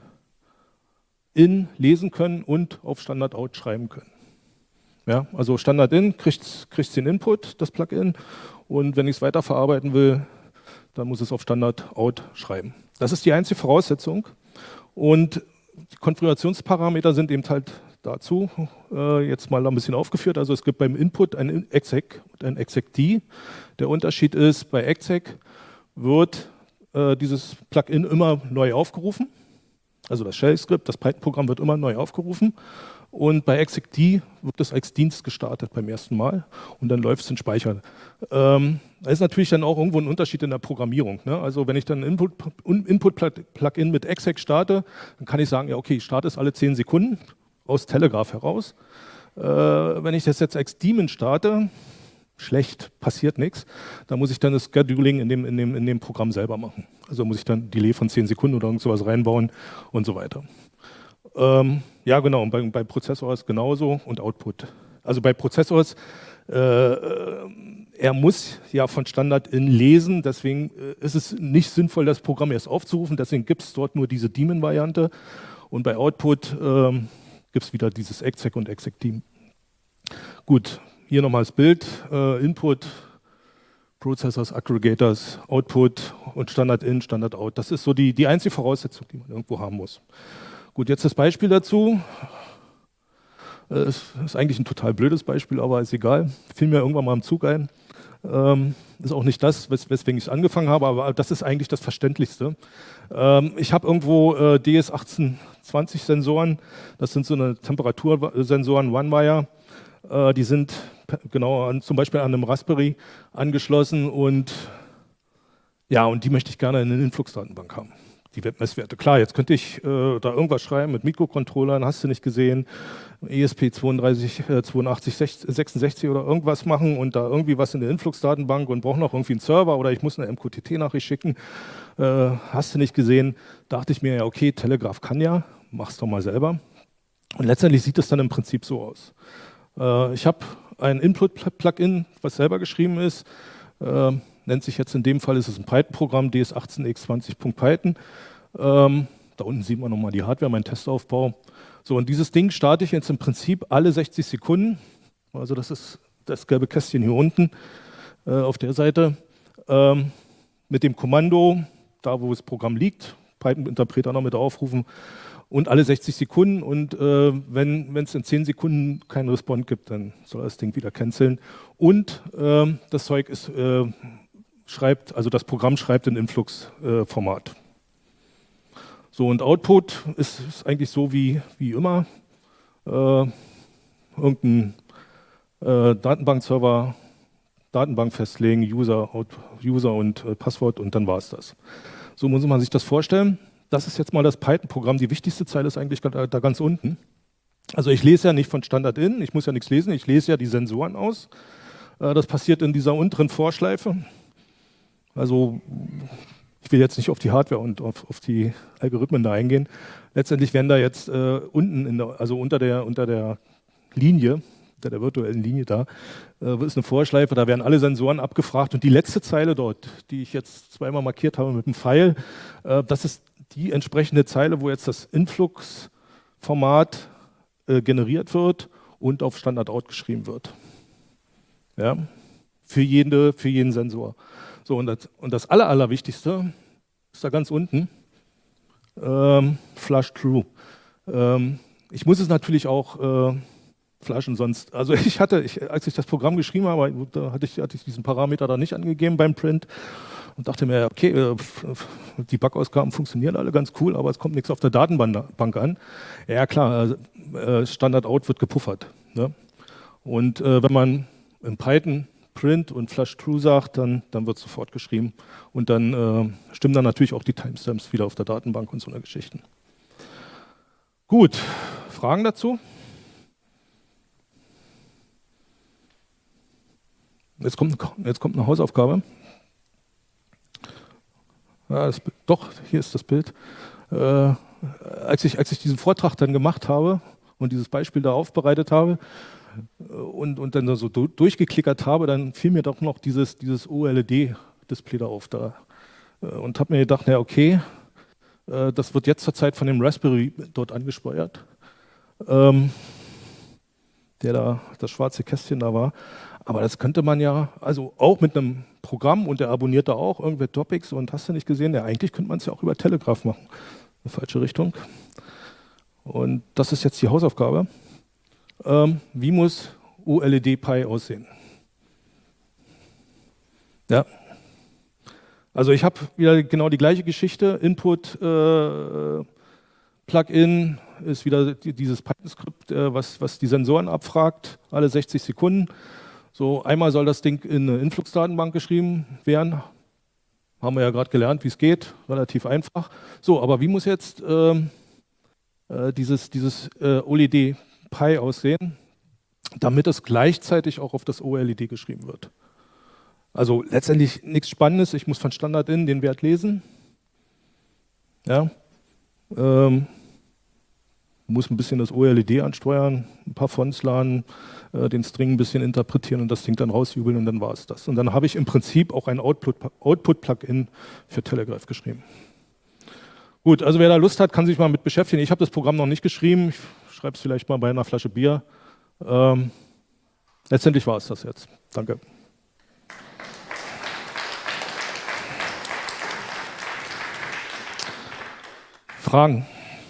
[SPEAKER 1] in lesen können und auf Standard out schreiben können. Ja, also Standard in kriegt den Input, das Plugin, und wenn ich es weiterverarbeiten will, dann muss es auf Standard out schreiben. Das ist die einzige Voraussetzung und die Konfigurationsparameter sind eben halt dazu jetzt mal ein bisschen aufgeführt. Also es gibt beim Input ein exec und ein exec-d. Der Unterschied ist, bei exec wird dieses Plugin immer neu aufgerufen. Also das Shell-Skript, das Python-Programm wird immer neu aufgerufen. Und bei exec-d wird es als Dienst gestartet beim ersten Mal und dann läuft es in Speicher. Da ist natürlich dann auch irgendwo ein Unterschied in der Programmierung. Ne? Also wenn ich dann ein Input-Plugin mit exec starte, dann kann ich sagen, ja okay, ich starte es alle 10 Sekunden aus Telegraph heraus. Wenn ich das jetzt als Daemon starte, schlecht, passiert nichts, dann muss ich dann das Scheduling in dem Programm selber machen. Also muss ich dann ein Delay von 10 Sekunden oder irgend sowas reinbauen und so weiter. Ja genau, und bei Prozessors genauso und Output. Also bei Prozessors er muss ja von Standard in lesen, deswegen ist es nicht sinnvoll, das Programm erst aufzurufen, deswegen gibt es dort nur diese Daemon-Variante und bei Output gibt es wieder dieses exec und exec-Daemon. Gut, hier nochmal das Bild, Input, Processors, Aggregators, Output und Standard in, Standard out. Das ist so die einzige Voraussetzung, die man irgendwo haben muss. Gut, jetzt das Beispiel dazu. Es ist eigentlich ein total blödes Beispiel, aber ist egal. Fiel mir irgendwann mal im Zug ein. Ist auch nicht das, weswegen ich angefangen habe, aber das ist eigentlich das Verständlichste. Ich habe irgendwo DS1820 Sensoren, das sind so eine Temperatursensoren, One-Wire. Die sind genau zum Beispiel an einem Raspberry angeschlossen und ja, und die möchte ich gerne in eine Influx-Datenbank haben. Die Webmesswerte. Klar, jetzt könnte ich da irgendwas schreiben mit Mikrocontrollern, hast du nicht gesehen, ESP82, oder irgendwas machen und da irgendwie was in der Influx-Datenbank und brauche noch irgendwie einen Server oder ich muss eine MQTT-Nachricht schicken, hast du nicht gesehen. Dachte ich mir, ja okay, Telegraph kann ja, mach's doch mal selber. Und letztendlich sieht es dann im Prinzip so aus. Ich habe ein Input-Plugin, was selber geschrieben ist, nennt sich jetzt in dem Fall, ist es ein Python-Programm, ds18x20.python. Da unten sieht man nochmal die Hardware, mein Testaufbau. So, und dieses Ding starte ich jetzt im Prinzip alle 60 Sekunden. Also das ist das gelbe Kästchen hier unten auf der Seite. Mit dem Kommando, da wo das Programm liegt, Python-Interpreter noch mit aufrufen und alle 60 Sekunden. Und wenn es in 10 Sekunden keinen Respond gibt, dann soll das Ding wieder canceln. Und das Zeug ist also das Programm schreibt in Influx-Format. So, und Output ist eigentlich so wie immer. Irgendein Datenbankserver, Datenbank festlegen, User und Passwort und dann war es das. So muss man sich das vorstellen. Das ist jetzt mal das Python-Programm. Die wichtigste Zeile ist eigentlich da ganz unten. Also ich lese ja nicht von Standard in, ich muss ja nichts lesen, ich lese ja die Sensoren aus. Das passiert in dieser unteren Vorschleife. Also ich will jetzt nicht auf die Hardware und auf die Algorithmen da eingehen. Letztendlich werden da jetzt unten, unter der Linie, unter der virtuellen Linie da, ist eine Vorschleife, da werden alle Sensoren abgefragt und die letzte Zeile dort, die ich jetzt zweimal markiert habe mit einem Pfeil, das ist die entsprechende Zeile, wo jetzt das Influx-Format generiert wird und auf Standard-Out geschrieben wird. Ja? Für jeden Sensor. So, und das Allerwichtigste ist da ganz unten, Flush True. Ich muss es natürlich auch flashen, sonst, also als ich das Programm geschrieben habe, da hatte ich diesen Parameter da nicht angegeben beim Print und dachte mir, okay, die Bug-Ausgaben funktionieren alle ganz cool, aber es kommt nichts auf der Datenbank an. Ja klar, Standard-Out wird gepuffert. Ne? Und wenn man in Python Print und Flush True sagt, dann wird sofort geschrieben. Und dann stimmen dann natürlich auch die Timestamps wieder auf der Datenbank und so eine Geschichten. Gut, Fragen dazu? Jetzt kommt eine Hausaufgabe. Ja, hier ist das Bild. Als ich diesen Vortrag dann gemacht habe und dieses Beispiel da aufbereitet habe, und dann so durchgeklickert habe, dann fiel mir doch noch dieses OLED-Display da auf. Und habe mir gedacht, ja okay, das wird jetzt zur Zeit von dem Raspberry dort angesteuert, der da, das schwarze Kästchen da war. Aber das könnte man ja, also auch mit einem Programm und der abonniert da auch irgendwelche Topics und hast du nicht gesehen, ja eigentlich könnte man es ja auch über Telegraph machen. In falsche Richtung. Und das ist jetzt die Hausaufgabe. Wie muss OLED Pi aussehen? Ja. Also ich habe wieder genau die gleiche Geschichte. Input Plugin ist wieder dieses Python-Skript, was die Sensoren abfragt, alle 60 Sekunden. So, einmal soll das Ding in eine Influx-Datenbank geschrieben werden. Haben wir ja gerade gelernt, wie es geht. Relativ einfach. So, aber wie muss jetzt dieses OLED Pi aussehen, damit es gleichzeitig auch auf das OLED geschrieben wird? Also letztendlich nichts Spannendes. Ich muss von Standard in den Wert lesen. Ja. Du musst ein bisschen das OLED ansteuern, ein paar Fonts laden, den String ein bisschen interpretieren und das Ding dann rausjubeln und dann war es das. Und dann habe ich im Prinzip auch ein Output-Plugin für Telegraph geschrieben. Gut, also wer da Lust hat, kann sich mal mit beschäftigen. Ich habe das Programm noch nicht geschrieben, ich schreibe es vielleicht mal bei einer Flasche Bier. Letztendlich war es das jetzt. Danke. Fragen?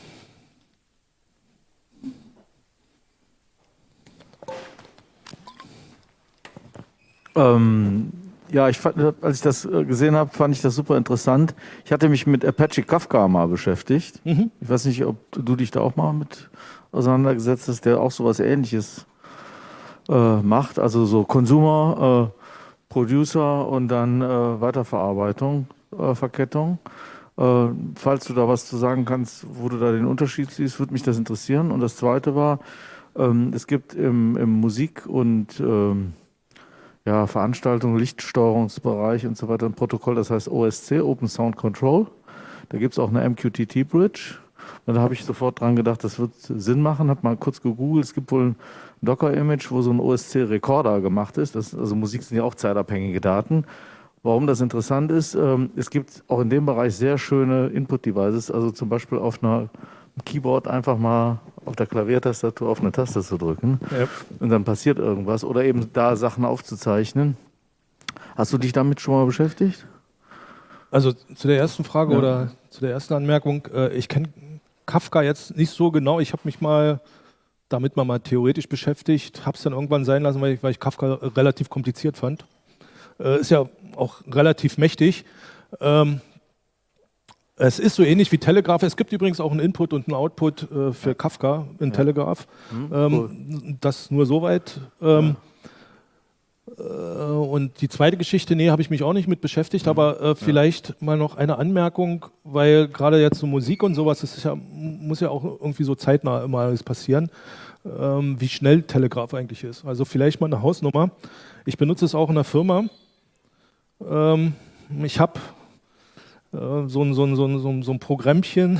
[SPEAKER 3] Ja, als ich das gesehen habe, fand ich das super interessant. Ich hatte mich mit Apache Kafka mal beschäftigt. Ich weiß nicht, ob du dich da auch mal mit auseinandergesetzt hast, der auch sowas Ähnliches macht. Also so Consumer, Producer und dann Weiterverarbeitung, Verkettung. Falls du da was zu sagen kannst, wo du da den Unterschied siehst, würde mich das interessieren. Und das Zweite war, es gibt im Musik- und Veranstaltung, Lichtsteuerungsbereich und so weiter ein Protokoll, das heißt OSC, Open Sound Control. Da gibt es auch eine MQTT-Bridge. Und da habe ich sofort dran gedacht, das wird Sinn machen. Habe mal kurz gegoogelt. Es gibt wohl ein Docker-Image, wo so ein OSC-Recorder gemacht ist. Also Musik sind ja auch zeitabhängige Daten. Warum das interessant ist, es gibt auch in dem Bereich sehr schöne Input-Devices. Also zum Beispiel auf einem Keyboard einfach mal auf der Klaviertastatur auf eine Taste zu drücken und dann passiert irgendwas. Oder eben da Sachen aufzuzeichnen. Hast du dich damit schon mal beschäftigt?
[SPEAKER 1] Also zu der ersten Frage oder zu der ersten Anmerkung. Ich kenne Kafka jetzt nicht so genau. Ich habe mich damit mal theoretisch beschäftigt, habe es dann irgendwann sein lassen, weil ich Kafka relativ kompliziert fand. Ist ja auch relativ mächtig. Es ist so ähnlich wie Telegraph. Es gibt übrigens auch einen Input und einen Output für Kafka in Telegraph.
[SPEAKER 3] Cool.
[SPEAKER 1] Das nur soweit. Und die zweite Geschichte, habe ich mich auch nicht mit beschäftigt, aber vielleicht mal noch eine Anmerkung, weil gerade jetzt so Musik und sowas, muss ja auch irgendwie so zeitnah immer alles passieren, wie schnell Telegraph eigentlich ist. Also vielleicht mal eine Hausnummer. Ich benutze es auch in der Firma. Ich habe so ein Programmchen,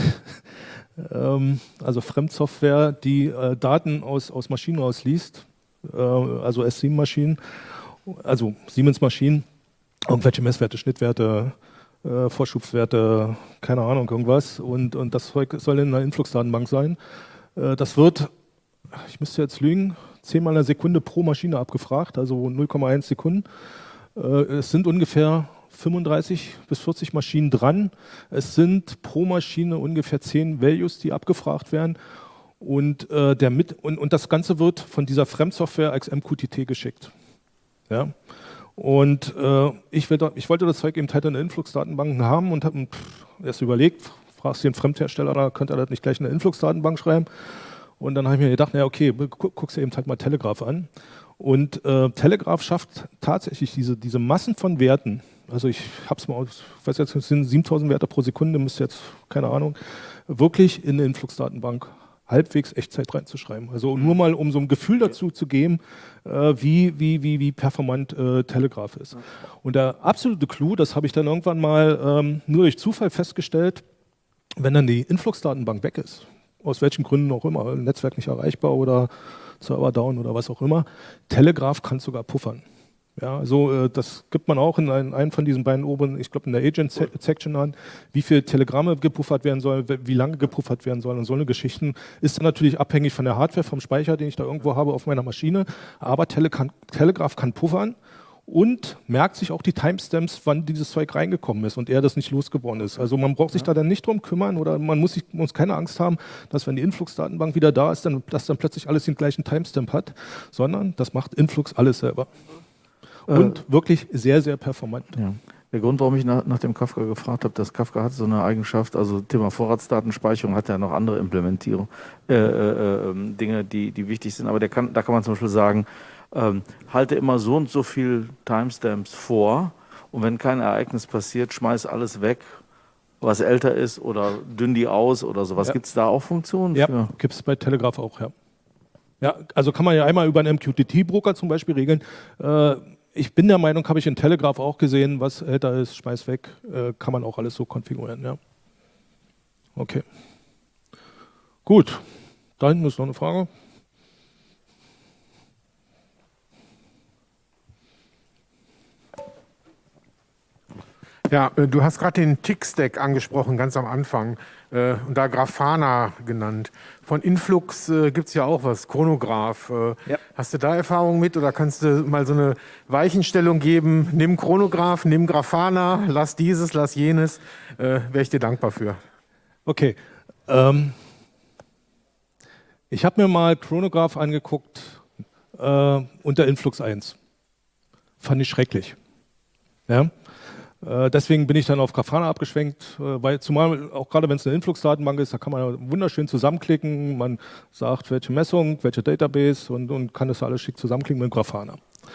[SPEAKER 1] also Fremdsoftware, die Daten aus Maschinen ausliest, also S7-Maschinen, also Siemens-Maschinen, irgendwelche Messwerte, Schnittwerte, Vorschubswerte, keine Ahnung, irgendwas. Und das Zeug soll in einer Influx-Datenbank sein. Das wird, ich müsste jetzt lügen, 10 mal eine Sekunde pro Maschine abgefragt, also 0,1 Sekunden. Es sind ungefähr 35 bis 40 Maschinen dran. Es sind pro Maschine ungefähr 10 Values, die abgefragt werden. Und das Ganze wird von dieser Fremdsoftware als MQTT geschickt. Ja? Und ich wollte das Zeug eben halt in der Influx-Datenbank haben und habe erst überlegt, fragst du den Fremdhersteller, da könnte er das nicht gleich in eine Influx-Datenbank schreiben. Und dann habe ich mir gedacht, okay, guckst du eben halt mal Telegraph an. Und Telegraph schafft tatsächlich diese Massen von werten. Also ich habe es mal, ich weiß jetzt, es sind 7000 Werte pro Sekunde, müsste jetzt, keine Ahnung, wirklich in eine Influx-Datenbank halbwegs Echtzeit reinzuschreiben. Also nur mal, um so ein Gefühl dazu zu geben, wie performant Telegraph ist. Und der absolute Clou, das habe ich dann irgendwann mal nur durch Zufall festgestellt, wenn dann die Influx-Datenbank weg ist, aus welchen Gründen auch immer, Netzwerk nicht erreichbar oder Server down oder was auch immer, Telegraph kann sogar puffern. Ja, also das gibt man auch in einem von diesen beiden oberen, ich glaube in der Agent-Section an, wie viel Telegramme gepuffert werden sollen, wie lange gepuffert werden sollen und so eine Geschichten. Ist dann natürlich abhängig von der Hardware, vom Speicher, den ich da irgendwo habe auf meiner Maschine, aber Telegraph kann puffern und merkt sich auch die Timestamps, wann dieses Zeug reingekommen ist und er das nicht losgeworden ist. Also man braucht sich da dann nicht drum kümmern oder man muss keine Angst haben, dass wenn die Influx-Datenbank wieder da ist, dass dann plötzlich alles den gleichen Timestamp hat, sondern das macht Influx alles selber. Und wirklich sehr, sehr performant.
[SPEAKER 3] Ja. Der Grund, warum ich nach dem Kafka gefragt habe, dass Kafka hat so eine Eigenschaft, also Thema Vorratsdatenspeicherung hat ja noch andere Implementierung, Dinge, die wichtig sind, aber da kann man zum Beispiel sagen, halte immer so und so viel Timestamps vor und wenn kein Ereignis passiert, schmeiß alles weg, was älter ist oder dünn die aus oder sowas. Ja. Gibt es da auch Funktionen?
[SPEAKER 1] Ja, gibt es bei Telegraph auch, ja. Ja, also kann man ja einmal über einen MQTT-Broker zum Beispiel regeln. Ich bin der Meinung, habe ich in Telegraph auch gesehen, was älter ist, schmeiß weg, kann man auch alles so konfigurieren, ja. Okay. Gut, Da hinten ist noch eine Frage.
[SPEAKER 2] Ja, du hast gerade den Tick-Stack angesprochen, ganz am Anfang, und da Grafana genannt. Von Influx gibt es ja auch was, Chronograph.
[SPEAKER 3] Ja.
[SPEAKER 2] Hast du da Erfahrung mit oder kannst du mal so eine Weichenstellung geben? Nimm Chronograph, nimm Grafana, lass dieses, lass jenes. Wäre ich dir dankbar für.
[SPEAKER 1] Okay. Ich habe mir mal Chronograph angeguckt unter Influx 1. Fand ich schrecklich. Ja? Deswegen bin ich dann auf Grafana abgeschwenkt, weil zumal auch gerade wenn es eine Influx-Datenbank ist, da kann man wunderschön zusammenklicken, man sagt, welche Messung, welche Database und kann das alles schick zusammenklicken mit Grafana.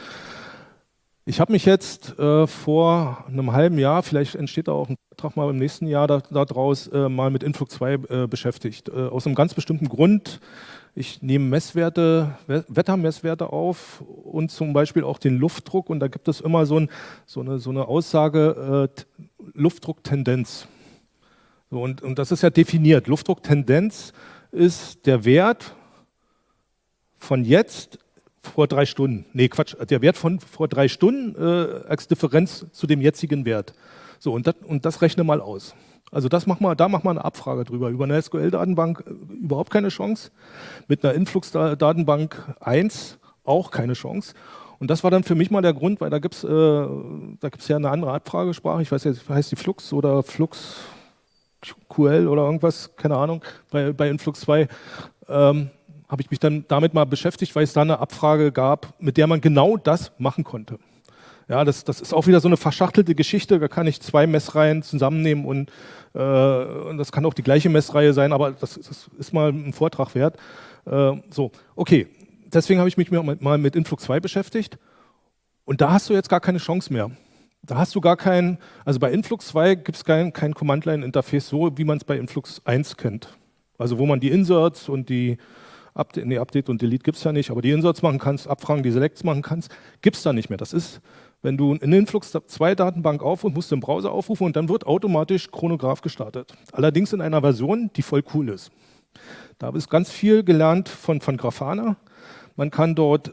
[SPEAKER 1] Ich habe mich jetzt vor einem halben Jahr, vielleicht entsteht da auch ein Vertrag mal im nächsten Jahr daraus, mal mit Influx 2 beschäftigt. Aus einem ganz bestimmten Grund. Ich nehme Messwerte, Wettermesswerte auf und zum Beispiel auch den Luftdruck und da gibt es immer so eine Aussage, Luftdrucktendenz. So, und das ist ja definiert. Luftdrucktendenz ist der Wert von jetzt vor 3 Stunden. Nee, Quatsch, der Wert von vor 3 Stunden als Differenz zu dem jetzigen Wert. So, und das rechne mal aus. Also da mach mal eine Abfrage drüber. Über eine SQL-Datenbank überhaupt keine Chance. Mit einer Influx-Datenbank 1 auch keine Chance. Und das war dann für mich mal der Grund, weil da gibt's ja eine andere Abfragesprache. Ich weiß jetzt, heißt die Flux oder Flux QL oder irgendwas, keine Ahnung, bei Influx 2. Habe ich mich dann damit mal beschäftigt, weil es da eine Abfrage gab, mit der man genau das machen konnte. Ja, das ist auch wieder so eine verschachtelte Geschichte, da kann ich 2 Messreihen zusammennehmen und das kann auch die gleiche Messreihe sein, aber das ist mal ein Vortrag wert. So, okay, deswegen habe ich mich mal mit Influx 2 beschäftigt und da hast du jetzt gar keine Chance mehr. Da hast du gar kein, also bei Influx 2 gibt es kein Command-Line-Interface so, wie man es bei Influx 1 kennt. Also wo man die Inserts und die Update und Delete gibt es ja nicht, aber die Inserts machen kannst, Abfragen, die Selects machen kannst, gibt es da nicht mehr. Das ist, wenn du in Influx 2 Datenbank aufrufst, musst du im Browser aufrufen und dann wird automatisch Chronograph gestartet. Allerdings in einer Version, die voll cool ist. Da habe ich ganz viel gelernt von Grafana. Man kann dort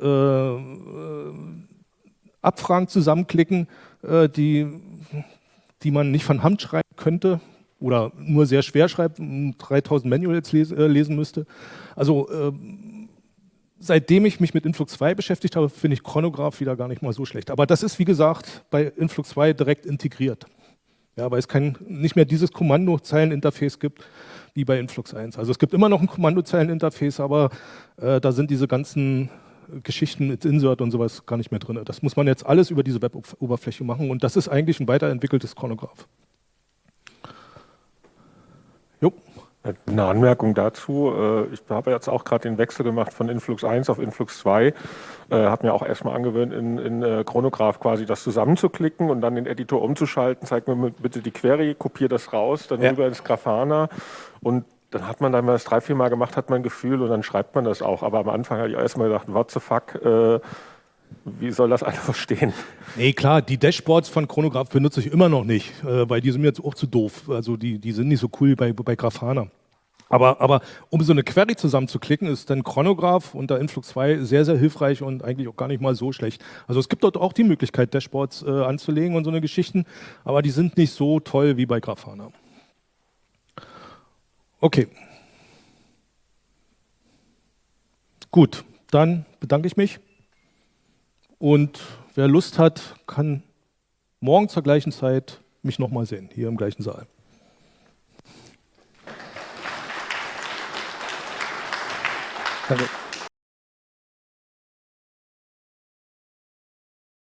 [SPEAKER 1] Abfragen zusammenklicken, die man nicht von Hand schreiben könnte oder nur sehr schwer schreibt, 3000 Manuals lesen müsste. Also seitdem ich mich mit Influx 2 beschäftigt habe, finde ich Chronograph wieder gar nicht mal so schlecht. Aber das ist, wie gesagt, bei Influx 2 direkt integriert. Ja, weil es nicht mehr dieses Kommandozeileninterface gibt wie bei Influx 1. Also es gibt immer noch ein Kommandozeileninterface, aber da sind diese ganzen Geschichten mit Insert und sowas gar nicht mehr drin. Das muss man jetzt alles über diese Web-Oberfläche machen und das ist eigentlich ein weiterentwickeltes Chronograph. Jo.
[SPEAKER 4] Eine Anmerkung dazu. Ich habe jetzt auch gerade den Wechsel gemacht von Influx 1 auf Influx 2. Habe mir auch erstmal angewöhnt, in Chronograph quasi das zusammenzuklicken und dann den Editor umzuschalten. Zeig mir bitte die Query, kopiere das raus, dann rüber ins Grafana und dann hat man, wenn man das 3-4 Mal gemacht hat, man ein Gefühl und dann schreibt man das auch. Aber am Anfang habe ich erstmal gedacht, what the fuck, wie soll das einer verstehen?
[SPEAKER 1] Nee, klar, die Dashboards von Chronograph benutze ich immer noch nicht, weil die sind mir jetzt auch zu doof. Also die sind nicht so cool bei Grafana. Aber um so eine Query zusammenzuklicken, ist dann Chronograph unter Influx 2 sehr, sehr hilfreich und eigentlich auch gar nicht mal so schlecht. Also es gibt dort auch die Möglichkeit, Dashboards anzulegen und so eine Geschichten, aber die sind nicht so toll wie bei Grafana. Okay. Gut, dann bedanke ich mich. Und wer Lust hat, kann morgen zur gleichen Zeit mich nochmal sehen, hier im gleichen Saal. Danke.